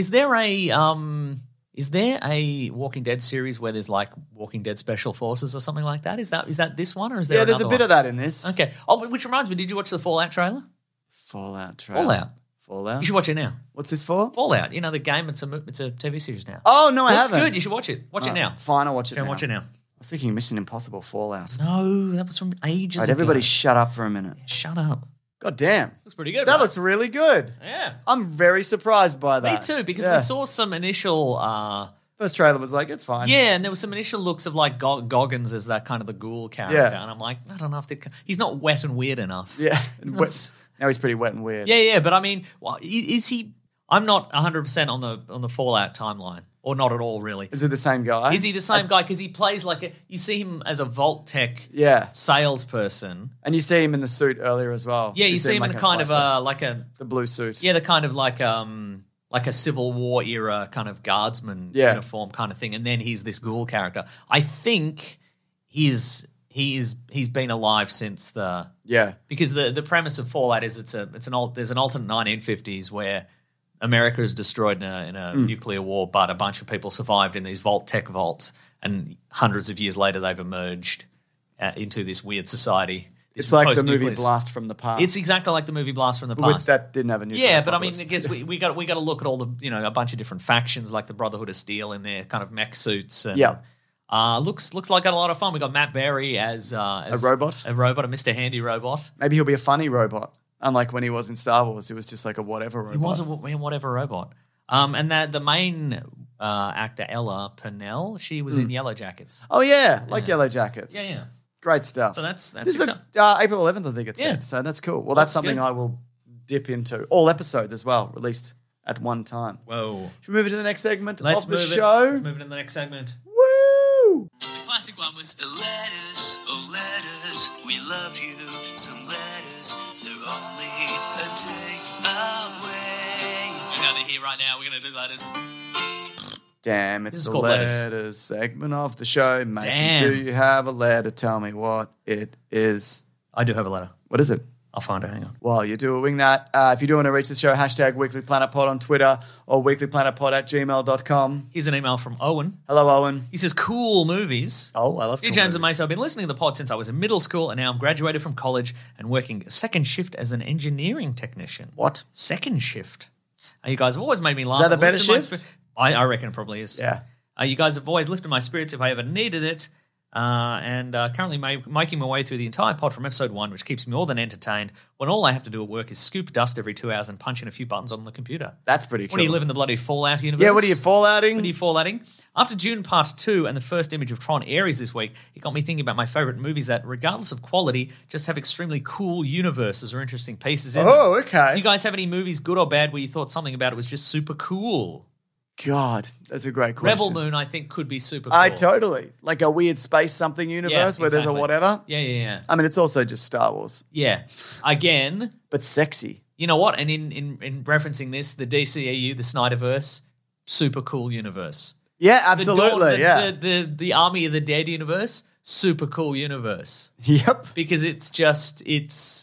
Is there a Walking Dead series where there's like Walking Dead Special Forces or something like that? Is that this one or is there? Yeah, there's a another bit one? of that in this. Okay. Oh, which reminds me, did you watch the Fallout trailer? Fallout trailer. You should watch it now. What's this for? Fallout. You know the game. It's a TV series now. Oh no, I It's haven't. good. You should watch it. Watch it now. Fine, I'll watch it Go and now. watch it now. I was thinking Mission Impossible Fallout. No, that was from ages Right, ago. everybody shut up for a minute. Shut up. God damn. Looks pretty good. That right? looks really good. Yeah. I'm very surprised by Me that. too, because Yeah. we saw some initial. First trailer was like, it's fine. Yeah, and there was some initial looks of like Goggins as that kind of the ghoul character, Yeah. and I'm like, I don't know if he's not wet and weird enough. Yeah. He's not Wet- now he's pretty wet and weird. Yeah, but I mean, is he? I'm not 100% on the Fallout timeline, or not at all, really. Is it the same guy? Is he the same guy? Because he plays like you see him as a Vault Tech Yeah. salesperson. And you see him in the suit earlier as well. Yeah, you see him in like a kind of flashback. The blue suit. the kind of like a Civil War era kind of guardsman Yeah. uniform kind of thing, and then he's this ghoul character. I think he's been alive since Yeah. because the premise of Fallout is there's an alternate 1950s where America is destroyed in a nuclear war, but a bunch of people survived in these Vault Tech vaults, and hundreds of years later they've emerged into this weird society. This It's like the movie post-nuclear- Blast from the Past. It's exactly like the movie Blast from the Which Past. that didn't have a nuclear Yeah, but I mean, apocalypse. I guess we got to look at all the a bunch of different factions like the Brotherhood of Steel in their kind of mech suits. And, Yeah. looks like got a lot of fun. We got Matt Berry as A robot? a Mr. Handy robot. Maybe he'll be a funny robot. Unlike when he was in Star Wars, he was just like a whatever robot. He was whatever robot. And that the main actor Ella Purnell, she was in Yellow Jackets. Oh yeah, like Yellow Jackets. Yeah. Great stuff. So that's this looks April 11th, I think it said. Yeah. So that's cool. Well, that's something good. I will dip into. All episodes as well, released at one time. Whoa. Should we move into the next segment Let's of the move show? Let's move it in the next segment. Woo! The classic one was letters, oh letters, we love you. Some letters, they're only a day away. Now they're here right now. We're going to do letters. Damn, This it's is the called letters. letters. Segment of the show. Mason, Damn. do you have a letter? Tell me what it is. I do have a letter. What is it? I'll find it. Hang on. While you're doing that, if you do want to reach the show, hashtag weeklyplanetpod on Twitter or weeklyplanetpod@gmail.com. Here's an email from Owen. Hello, Owen. He says, cool movies. Oh, I love Dear cool James and movies. Mason, I've been listening to the pod since I was in middle school, and now I'm graduated from college and working second shift as an engineering technician. What? Second shift. You guys have always made me laugh. Is that the and better lifted my shift? I reckon it probably is. Yeah. You guys have always lifted my spirits if I ever needed it. And currently making my way through the entire pod from episode 1, which keeps me more than entertained when all I have to do at work is scoop dust every 2 hours and punch in a few buttons on the computer. That's pretty cool. What do you live in the bloody Fallout universe? Yeah, what are you fallouting? What are you fallouting? After Dune Part 2 and the first image of Tron Ares this week, it got me thinking about my favourite movies that, regardless of quality, just have extremely cool universes or interesting pieces in them. Oh, okay. Do you guys have any movies, good or bad, where you thought something about it was just super cool? God, that's a great question. Rebel Moon, I think, could be super cool. I totally. Like a weird space something universe where there's a exactly. whatever. Yeah. I mean, it's also just Star Wars, Yeah. Again, but sexy. you know what? And in referencing this, the DCEU, the Snyderverse, super cool universe. Yeah, The absolutely. Dawn- yeah. the Army of the Dead universe, super cool universe. Yep. Because it's Vegas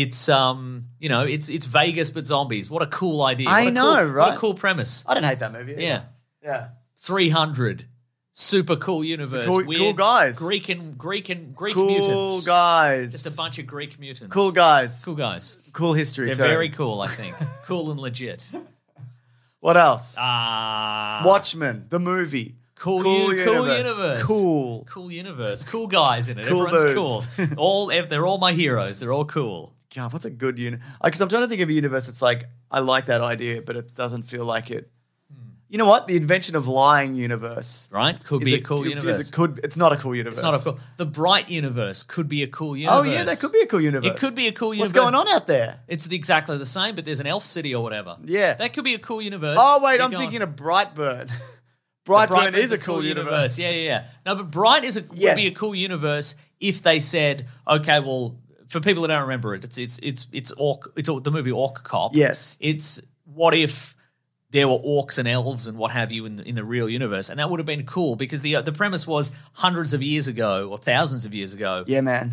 but zombies. What a cool idea. I What a know, cool, right? What a cool premise. I don't hate that movie. either. Yeah. Yeah. 300. Super cool universe. cool- Weird cool guys. Greek Cool mutants. guys. Just a bunch of Greek mutants. Cool guys. Cool guys. Cool history. They're too. very cool, I think. Cool and legit. What else? Watchmen. The movie. Cool universe. Cool. Cool universe. Cool guys in it. Cool Everyone's dudes. cool. They're all my heroes. They're all cool. God, what's a good universe? Because I'm trying to think of a universe that's like, I like that idea, but it doesn't feel like it. You know what? The invention of lying universe. Right? Could be a cool universe. It's not a cool universe. It's not a cool. The Bright universe could be a cool universe. Oh, yeah, that could be a cool universe. It could be a cool universe. What's going on out there? It's exactly the same, but there's an elf city or whatever. Yeah. That could be a cool universe. Oh, wait, Keep I'm going. thinking of Brightburn. The Brightburn Brightburn's is a cool universe. Yeah. No, but Bright would Yes. be a cool universe if they said, okay, well, for people that don't remember it, it's the movie Orc Cop. Yes. It's what if there were orcs and elves and what have you in the real universe, and that would have been cool because the premise was hundreds of years ago or thousands of years ago. Yeah, man.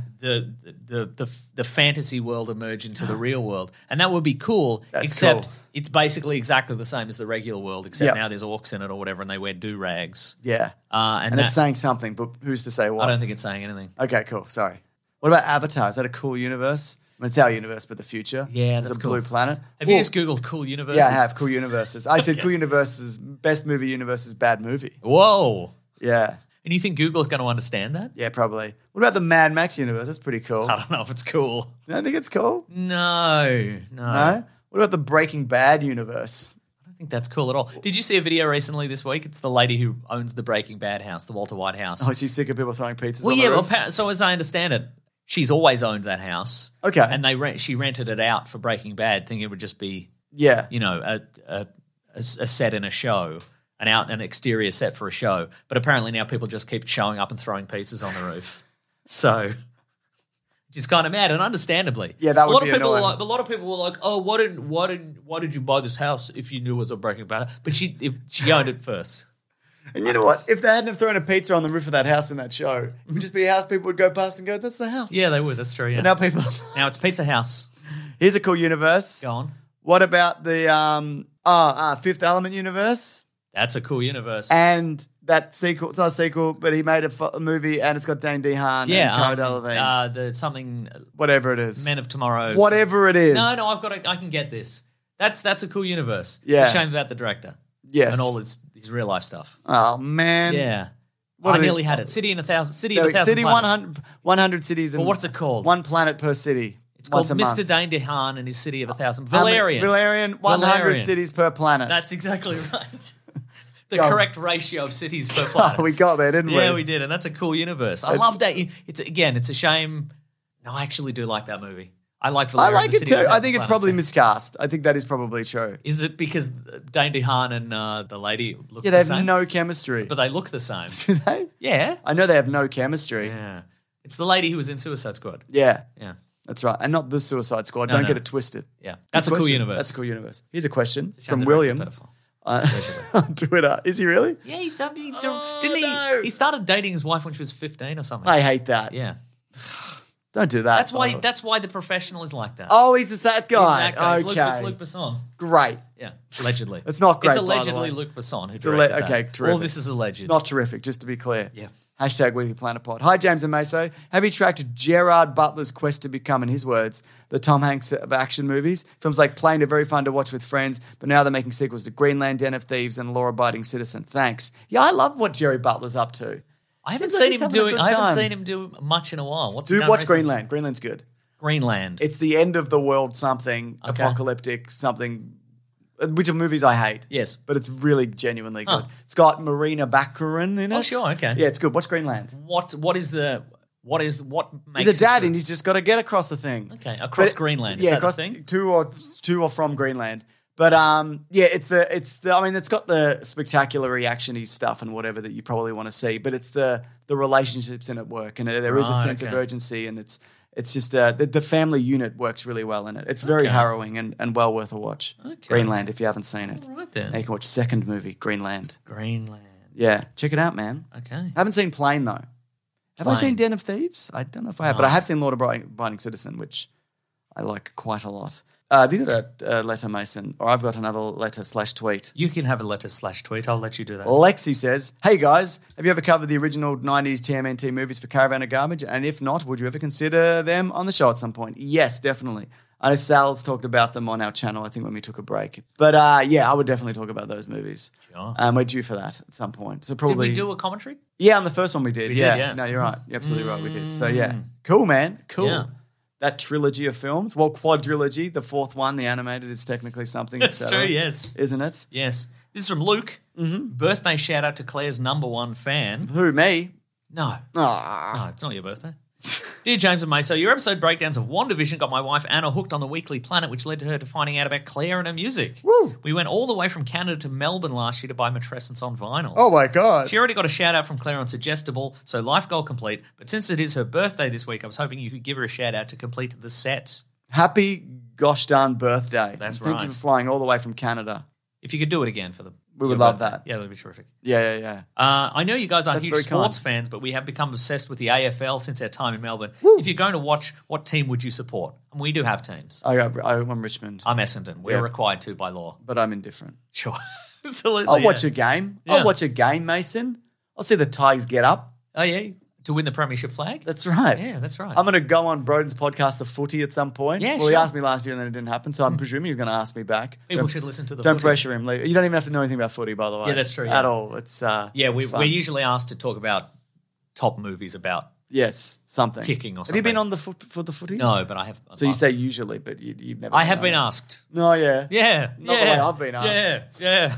The fantasy world emerged into the real world, and that would be cool. That's except cool. it's basically exactly the same as the regular world, except Yep. now there's orcs in it or whatever, and they wear do rags. Yeah. And it's saying something, but who's to say what? I don't think it's saying anything. Okay, cool. Sorry. What about Avatar? Is that a cool universe? I mean, it's our universe, but the future. Yeah, it's that's a cool. blue planet. Have you Well, just Googled cool universes? Yeah, I have. Cool universes. I said cool universes, best movie universes, bad movie. Whoa. Yeah. And you think Google's going to understand that? Yeah, probably. What about the Mad Max universe? That's pretty cool. I don't know if it's cool. You don't think it's cool? No. No? What about the Breaking Bad universe? I don't think that's cool at all. Did you see a video recently this week? It's the lady who owns the Breaking Bad house, the Walter White house. Oh, she's sick of people throwing pizzas Well, on yeah. the Well, roof? so as I understand it, she's always owned that house. Okay. And she rented it out for Breaking Bad, thinking it would just be, Yeah. a set in a show, an exterior set for a show. But apparently now people just keep showing up and throwing pizzas on the roof. So, which is kind of mad, and understandably, Yeah, that a would lot be of people. annoying. A lot of people were like, "Oh, why did you buy this house if you knew it was a Breaking Bad?" But she owned it first. And you know what? If they hadn't have thrown a pizza on the roof of that house in that show, it would just be a house people would go past and go, that's the house. Yeah, they would. That's true. Yeah. But now people... Now it's Pizza House. Here's a cool universe. Go on. What about the Fifth Element universe? That's a cool universe. And that sequel. It's not a sequel, but he made a movie and it's got Dane DeHaan and Cara Delevingne. The something whatever it is. Men of Tomorrow. Whatever it is. No, I can get this. That's a cool universe. Yeah. It's a shame about the director. Yes. And all his real life stuff. Oh, man. Yeah. What I are nearly they- had it. City of a Thousand City Planets. 100 cities. Well, what's it called? One planet per city. It's called once a month. Mr. Dane DeHaan and his City of a Thousand. How many- Valerian. Valerian, 100 Valerian. cities per planet. That's exactly right. The Go on. correct ratio of cities per planet. Oh, we got there, didn't we? Yeah, we did, and that's a cool universe. I love that. It's a shame. No, I actually do like that movie. I like I Valerian. like the it City too. of a I Thousand think it's Planets, probably yeah. miscast. I think that is probably true. Is it because Dane DeHaan and the lady look Yeah, the they have same? no chemistry. But they look the same. Do they? Yeah. I know they have no chemistry. Yeah. It's the lady who was in Suicide Squad. Yeah, Yeah. that's right. And not the Suicide Squad. No, Don't no. get it twisted. Yeah. That's a Good cool question. universe. That's a cool universe. Here's a question Shame from the William director's a pedophile. on Twitter. Is he really? Yeah, didn't he? no. He started dating his wife when she was 15 or something. I hate that. Yeah. Don't do that. That's why the professional is like that. Oh, he's the sad He's guy. that guy. It's Okay. Luc Besson. Great. Yeah, allegedly. It's not great, It's by the allegedly way. Luc Besson who It's alle- directed that. okay, terrific. All this is alleged. Not terrific, just to be clear. Yeah. Hashtag Weekly Planet Pod. Hi, James and Meso. Have you tracked Gerard Butler's quest to become, in his words, the Tom Hanks of action movies? Films like Plane are very fun to watch with friends, but now they're making sequels to Greenland, Den of Thieves, and Law Abiding Citizen. Thanks. Yeah, I love what Jerry Butler's up to. I haven't Seems like seen he's him having a doing. good I haven't time. seen him do much in a while. What's he Dude, done watch recently? Greenland. Greenland's good. Greenland. It's the end of the world something, Okay. apocalyptic something, which are movies I hate. Yes. But it's really genuinely good. Huh. It's got Marina Baccarin in it. Oh, sure, okay. Yeah, it's good. Watch Greenland. what makes He's it a dad good? and he's just got to get across the thing. Okay, across But- Greenland. Is Yeah, that across the thing? to or from Greenland. But yeah, it's the I mean, it's got the spectacular reactiony stuff and whatever that you probably want to see, but it's the relationships in it work, and there is a Right, sense of okay. urgency, and it's just the family unit works really well in it. It's very Okay. harrowing and well worth a watch. Okay. Greenland, if you haven't seen it. All right then. Now you can watch second movie, Greenland. Greenland. Yeah, check it out, man. Okay. Haven't seen Plane though. Have I Plane. seen Den of Thieves? I don't know if I have, but I have seen Lord Abiding Citizen, which I like quite a lot. Have you got a letter, Mason? Or I've got another letter/tweet. You can have a letter/tweet. I'll let you do that. Lexi says, "Hey guys, have you ever covered the original 90s TMNT movies for Caravan of Garbage? And if not, would you ever consider them on the show at some point?" Yes, definitely. I know Sal's talked about them on our channel, I think, when we took a break. But yeah, I would definitely talk about those movies. Sure. We're due for that at some point. So Did probably we do a commentary? Yeah, on the first one we did. We yeah. did, yeah. No, you're right. You're absolutely right. We did. So yeah, cool, man. Cool. Yeah. That trilogy of films. Well, quadrilogy. The fourth one, the animated, is technically something. That's et cetera, true, yes. Isn't it? Yes. This is from Luke. Mm-hmm. Birthday shout out to Claire's #1 fan. Who, me? No. Ah. No, it's not your birthday. Dear James and Meso, your episode breakdowns of WandaVision got my wife Anna hooked on the Weekly Planet, which led to her to finding out about Claire and her music. Woo. We went all the way from Canada to Melbourne last year to buy Matrescence on vinyl. Oh my god. She already got a shout out from Claire on Suggestible, so life goal complete. But since it is her birthday this week, I was hoping you could give her a shout out to complete the set. Happy gosh darn birthday. That's Thank right. you for flying all the way from Canada. If you could do it again for the We would your love birthday. that. Yeah, that would be terrific. Yeah. I know you guys aren't That's huge very sports kind. fans, but we have become obsessed with the AFL since our time in Melbourne. Woo. If you're going to watch, what team would you support? And we do have teams. I'm Richmond, I'm Essendon. We're Yeah. required to by law. but I'm indifferent. Sure. Absolutely. I'll watch yeah. a game. Yeah. I'll watch a game, Mason. I'll see the Tigers get up. Oh, yeah? To win the premiership flag? That's right. Yeah, that's right. I'm going to go on Broden's podcast, The Footy, at some point. Yeah, well, he sure. asked me last year and then it didn't happen, so I'm presuming you're going to ask me back. People should listen to the Don't footy. pressure him. You don't even have to know anything about footy, by the way. Yeah, that's true, At yeah. all. It's Yeah, it's fun. we're usually asked to talk about top movies about. Yes, something. Kicking or Have you been something. on for the footy? No, but I have. So you say usually, but you've never. I have done been it. asked. No, yeah. Yeah. Not the way I've been asked. Yeah.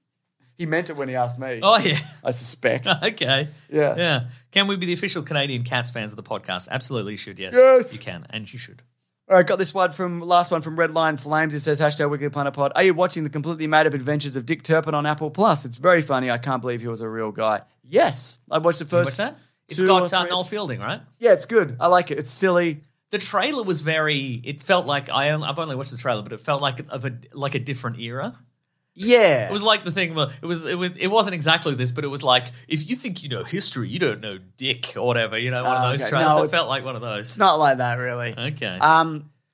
He meant it when he asked me. Oh, yeah. I suspect. Okay. Yeah. Yeah. Can we be the official Canadian Cats fans of the podcast? Absolutely, you should. Yes. Yes. You can, and you should. All right, got this last one from Red Lion Flames. It says, #Weekly Planet Pod. Are you watching the completely made up adventures of Dick Turpin on Apple Plus? It's very funny. I can't believe he was a real guy. Yes. I watched the What's first. that? It's two got or three Noel episodes. Fielding, right? Yeah, it's good. I like it. It's silly. The trailer was very. It felt like I've only watched the trailer, but it felt like a different era. Yeah. It was like the thing. It wasn't exactly this, but it was like if you think you know history, you don't know Dick or whatever. You know, one of those okay. trailers. No, it felt like one of those. It's not like that, really. Okay.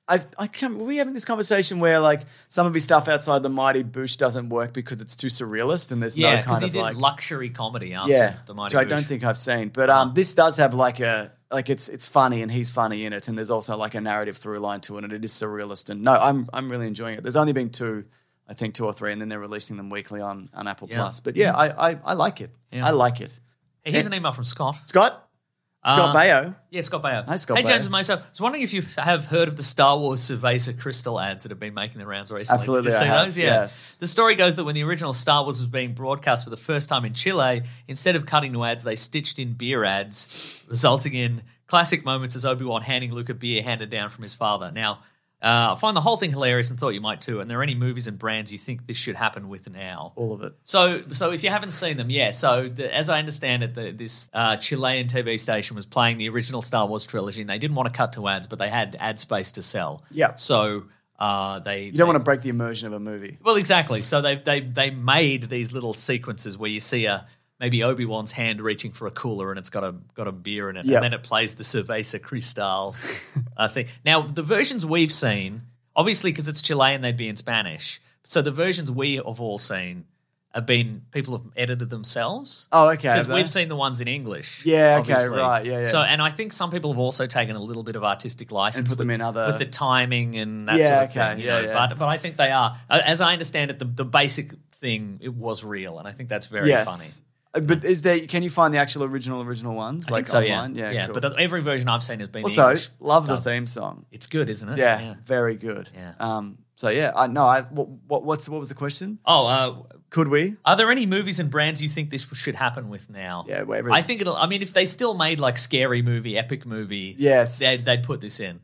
Were we having this conversation where like some of his stuff outside the Mighty Boosh doesn't work because it's too surrealist and there's no Yeah, because kind he of did like luxury comedy after the Mighty which I Boosh. don't think I've seen. But this does have like it's funny and he's funny in it, and there's also like a narrative through line to it, and it is surrealist. And no, I'm really enjoying it. There's only been 2 or 3, and then they're releasing them weekly on Apple Plus. But yeah, I like it. Yeah. I like it. Here's an email from Scott. Scott Baio. Yeah, Scott Baio. Hi, Scott Hey, Baio. James and Mesa. I was wondering if you have heard of the Star Wars Cerveza Crystal ads that have been making the rounds recently. Absolutely, Did you see I have. those? Yeah. Yes. The story goes that when the original Star Wars was being broadcast for the first time in Chile, instead of cutting to ads, they stitched in beer ads, resulting in classic moments as Obi-Wan handing Luke a beer handed down from his father. Now, I find the whole thing hilarious and thought you might too. And there are any movies and brands you think this should happen with now? All of it. So if you haven't seen them, as I understand it, this Chilean TV station was playing the original Star Wars trilogy, and they didn't want to cut to ads, but they had ad space to sell. Yeah. So You don't want to break the immersion of a movie. Well, exactly. So they made these little sequences where you see maybe Obi-Wan's hand reaching for a cooler and it's got a beer in it, Yep. and then it plays the Cerveza Cristal thing. Now, the versions we've seen, obviously because it's Chilean, they'd be in Spanish. So the versions we have all seen have been people have edited themselves. Oh, okay. Because we've seen the ones in English. Yeah, okay, obviously. right, yeah. So, and I think some people have also taken a little bit of artistic license And put them in other- with the timing and that Yeah, sort of okay, thing. yeah, yeah. But I think they are, as I understand it, the basic thing it was real, and I think that's very funny. But can you find the actual original ones? I like think so, online? yeah. Cool. But every version I've seen has been Also, English. love the theme song. It's good, isn't it? Yeah, very good. Yeah. So yeah, what was the question? Oh, Could we? are there any movies and brands you think this should happen with now? Yeah, whatever. I think it'll. I mean, if they still made like scary movie, epic movie, Yes. they'd put this in.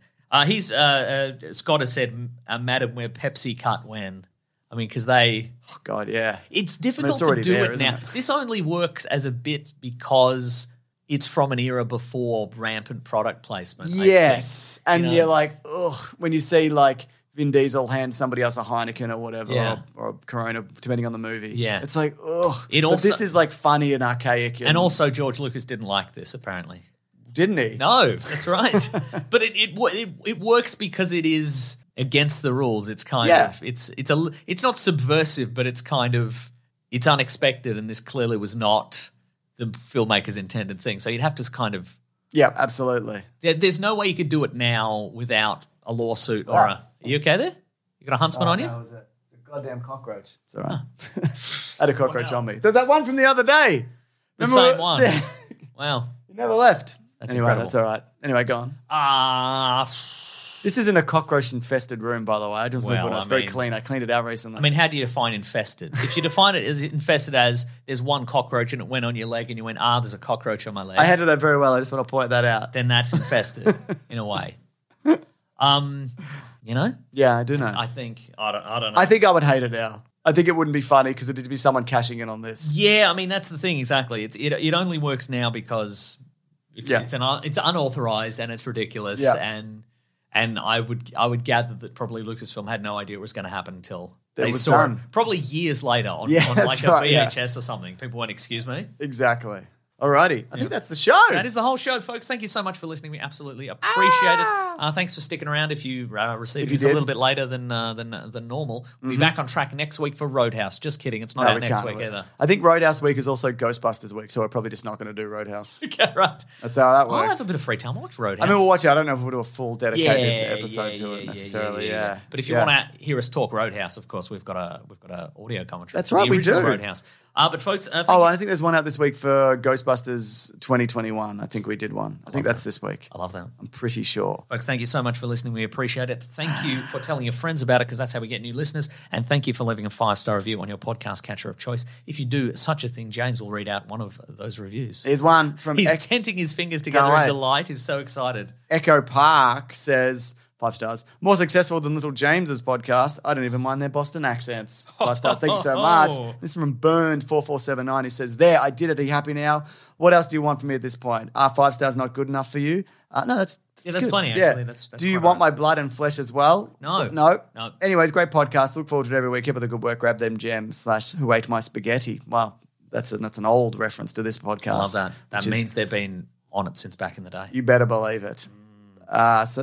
Scott has said, "Madam, where Pepsi cut when." I mean, because they. Oh God, yeah. It's difficult it's already to do there, it isn't now. it? This only works as a bit because it's from an era before rampant product placement. I Yes, think. and You know? you're like, ugh, when you see like Vin Diesel hand somebody else a Heineken or whatever, Yeah. or a Corona, depending on the movie. Yeah. it's like, ugh. It But also- this is like funny and archaic, And also, George Lucas didn't like this, apparently. didn't he? No, that's right. But it works because it is against the rules. It's kind of it's not subversive, but it's kind of it's unexpected, and this clearly was not the filmmaker's intended thing. So you'd have to kind of Yeah, absolutely. there's no way you could do it now without a lawsuit or a. Are you okay there? You got a huntsman on you? That was a goddamn cockroach. It's all right. I had a cockroach on me. There's that one from the other day. The Remember same one. Yeah. Wow. You never left. That's anyway, incredible. that's all right. Anyway, go on. This isn't a cockroach-infested room, by the way. I just Well, it's I very mean- clean. I cleaned it out recently. I mean, how do you define infested? If you define it as infested as there's one cockroach and it went on your leg and you went, there's a cockroach on my leg. I handled that very well. I just want to point that out. Then that's infested in a way. You know? Yeah, I do know. I think I don't know. I think I would hate it now. I think it wouldn't be funny because it'd be someone cashing in on this. Yeah, I mean that's the thing exactly. It only works now because it's unauthorized and it's ridiculous Yeah. and I would gather that probably Lucasfilm had no idea it was going to happen until It they was saw done. it probably years later on Yeah, like that's a right, yeah. VHS or something. People went, "Excuse me." Exactly. Alrighty. I think that's the show. That is the whole show, folks. Thank you so much for listening. We absolutely appreciate it. Thanks for sticking around. If you received you this a did. little bit later than normal, we'll be back on track next week for Roadhouse. Just kidding. It's not No, out we next can't week do it. either. I think Roadhouse week is also Ghostbusters week, so we're probably just not going to do Roadhouse. Okay, right. That's how that I'll works. have a bit of free time. I'll watch Roadhouse. I mean, we'll watch it. I don't know if we'll do a full dedicated episode to it necessarily. Yeah. But if you want to hear us talk Roadhouse, of course, we've got a audio commentary. That's for right, the we original do. Roadhouse. But folks, I think there's one out this week for Ghostbusters 2021. I think we did one. I think that's this week. I love that. I'm pretty sure. Folks, thank you so much for listening. We appreciate it. Thank you for telling your friends about it because that's how we get new listeners. And thank you for leaving a 5-star review on your podcast catcher of choice. If you do such a thing, James will read out one of those reviews. Here's one. It's from He's tenting his fingers together Can't in wait. delight. He's so excited. Echo Park says 5 stars. More successful than Little James's podcast. I don't even mind their Boston accents. 5 stars. Thank you so much. This is from Burned 4479. He says, "There, I did it. Are you happy now? What else do you want from me at this point? Are 5 stars not good enough for you? No, that's that's good. plenty, Yeah. actually. That's do you quite want all my blood and flesh as well? No. No. No. Anyways, great podcast. Look forward to it every week. Keep up the good work. Grab them gems / who ate my spaghetti. Wow, that's an old reference to this podcast. I love that. That which is- means they've been on it since back in the day. You better believe it. So there.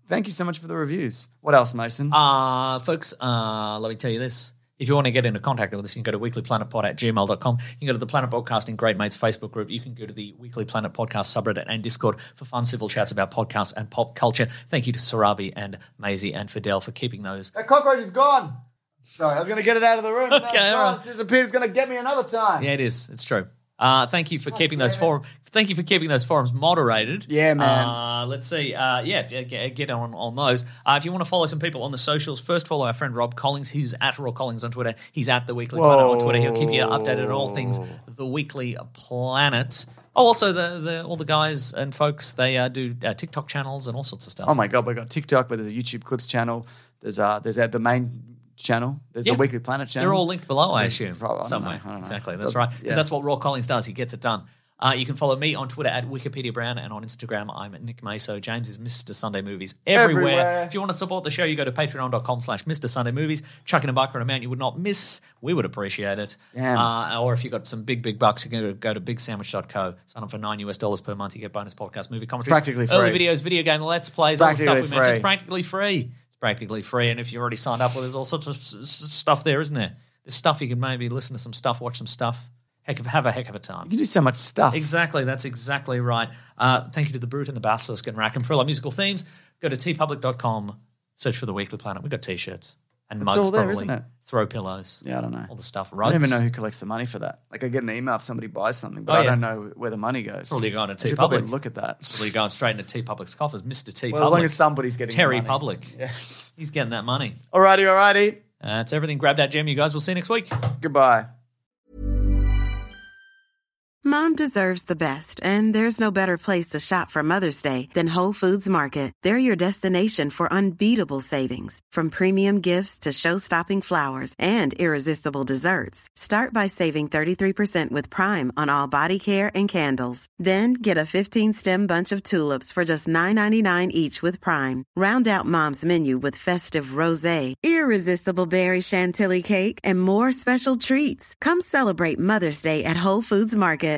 thank you so much for the reviews. What else, Mason? Folks, let me tell you this. If you want to get into contact with us, you can go to weeklyplanetpod@gmail.com. You can go to the Planet Broadcasting Great Mates Facebook group. You can go to the Weekly Planet Podcast subreddit and Discord for fun civil chats about podcasts and pop culture. Thank you to Sarabi and Maisie and Fidel for keeping those. That cockroach is gone. Sorry, I was going to get it out of the room. Okay, all right. It's disappeared. It's going to get me another time. Yeah, it is. It's true. Thank you for keeping those forums. Thank you for keeping those forums moderated. Yeah, man. Let's see. Get on those. If you want to follow some people on the socials, first follow our friend Rob Collins, who's at Rob Collins on Twitter. He's at The Weekly Planet on Twitter. He'll keep you updated on all things The Weekly Planet. Oh, also all the guys and folks, they do TikTok channels and all sorts of stuff. Oh my God, we've got TikTok, but there's a YouTube Clips channel. There's the main channel. There's the Weekly Planet channel. They're all linked below, I assume, Probably, somewhere. I don't know. Exactly, that's right. Because that's what Rob Collins does. He gets it done. You can follow me on Twitter at Wikipedia Brown, and on Instagram I'm at Nick Maso. James is Mr. Sunday Movies everywhere. If you want to support the show, you go to patreon.com/Mr. Sunday Movies. Chuck in a buck or an amount you would not miss. We would appreciate it. Or if you've got some big bucks, you can go to bigsandwich.co. Sign up for $9 per month. You get bonus podcast, movie commentaries, practically free. early videos, video game, let's plays, all the stuff we mentioned. free. It's practically free. It's practically free. And if you're already signed up, well, there's all sorts of stuff there, isn't there? There's stuff you can maybe listen to some stuff, watch some stuff. Have a heck of a time. You can do so much stuff. Exactly, that's exactly right. Thank you to the Brute and the Basilisk and Rackham for all our musical themes. Go to tpublic.com, search for The Weekly Planet. We've got T-shirts and mugs, all there, probably. isn't it? Throw pillows. Yeah, I don't know. All the stuff. I Rugs. don't even know who collects the money for that. Like, I get an email if somebody buys something, but Oh, I yeah. don't know where the money goes. Probably going to I should T probably Public. look at that. Probably going straight into T Public's coffers. Mr. T Well, Public. as long as somebody's getting Terry the money. Public. Yes. He's getting that money. Alrighty. That's everything. Grab that gem, you guys. We'll see you next week. Goodbye. Mom deserves the best, and there's no better place to shop for Mother's Day than Whole Foods Market. They're your destination for unbeatable savings, from premium gifts to show-stopping flowers and irresistible desserts. Start by saving 33% with Prime on all body care and candles. Then get a 15-stem bunch of tulips for just $9.99 each with Prime. Round out Mom's menu with festive rosé, irresistible berry chantilly cake, and more special treats. Come celebrate Mother's Day at Whole Foods Market.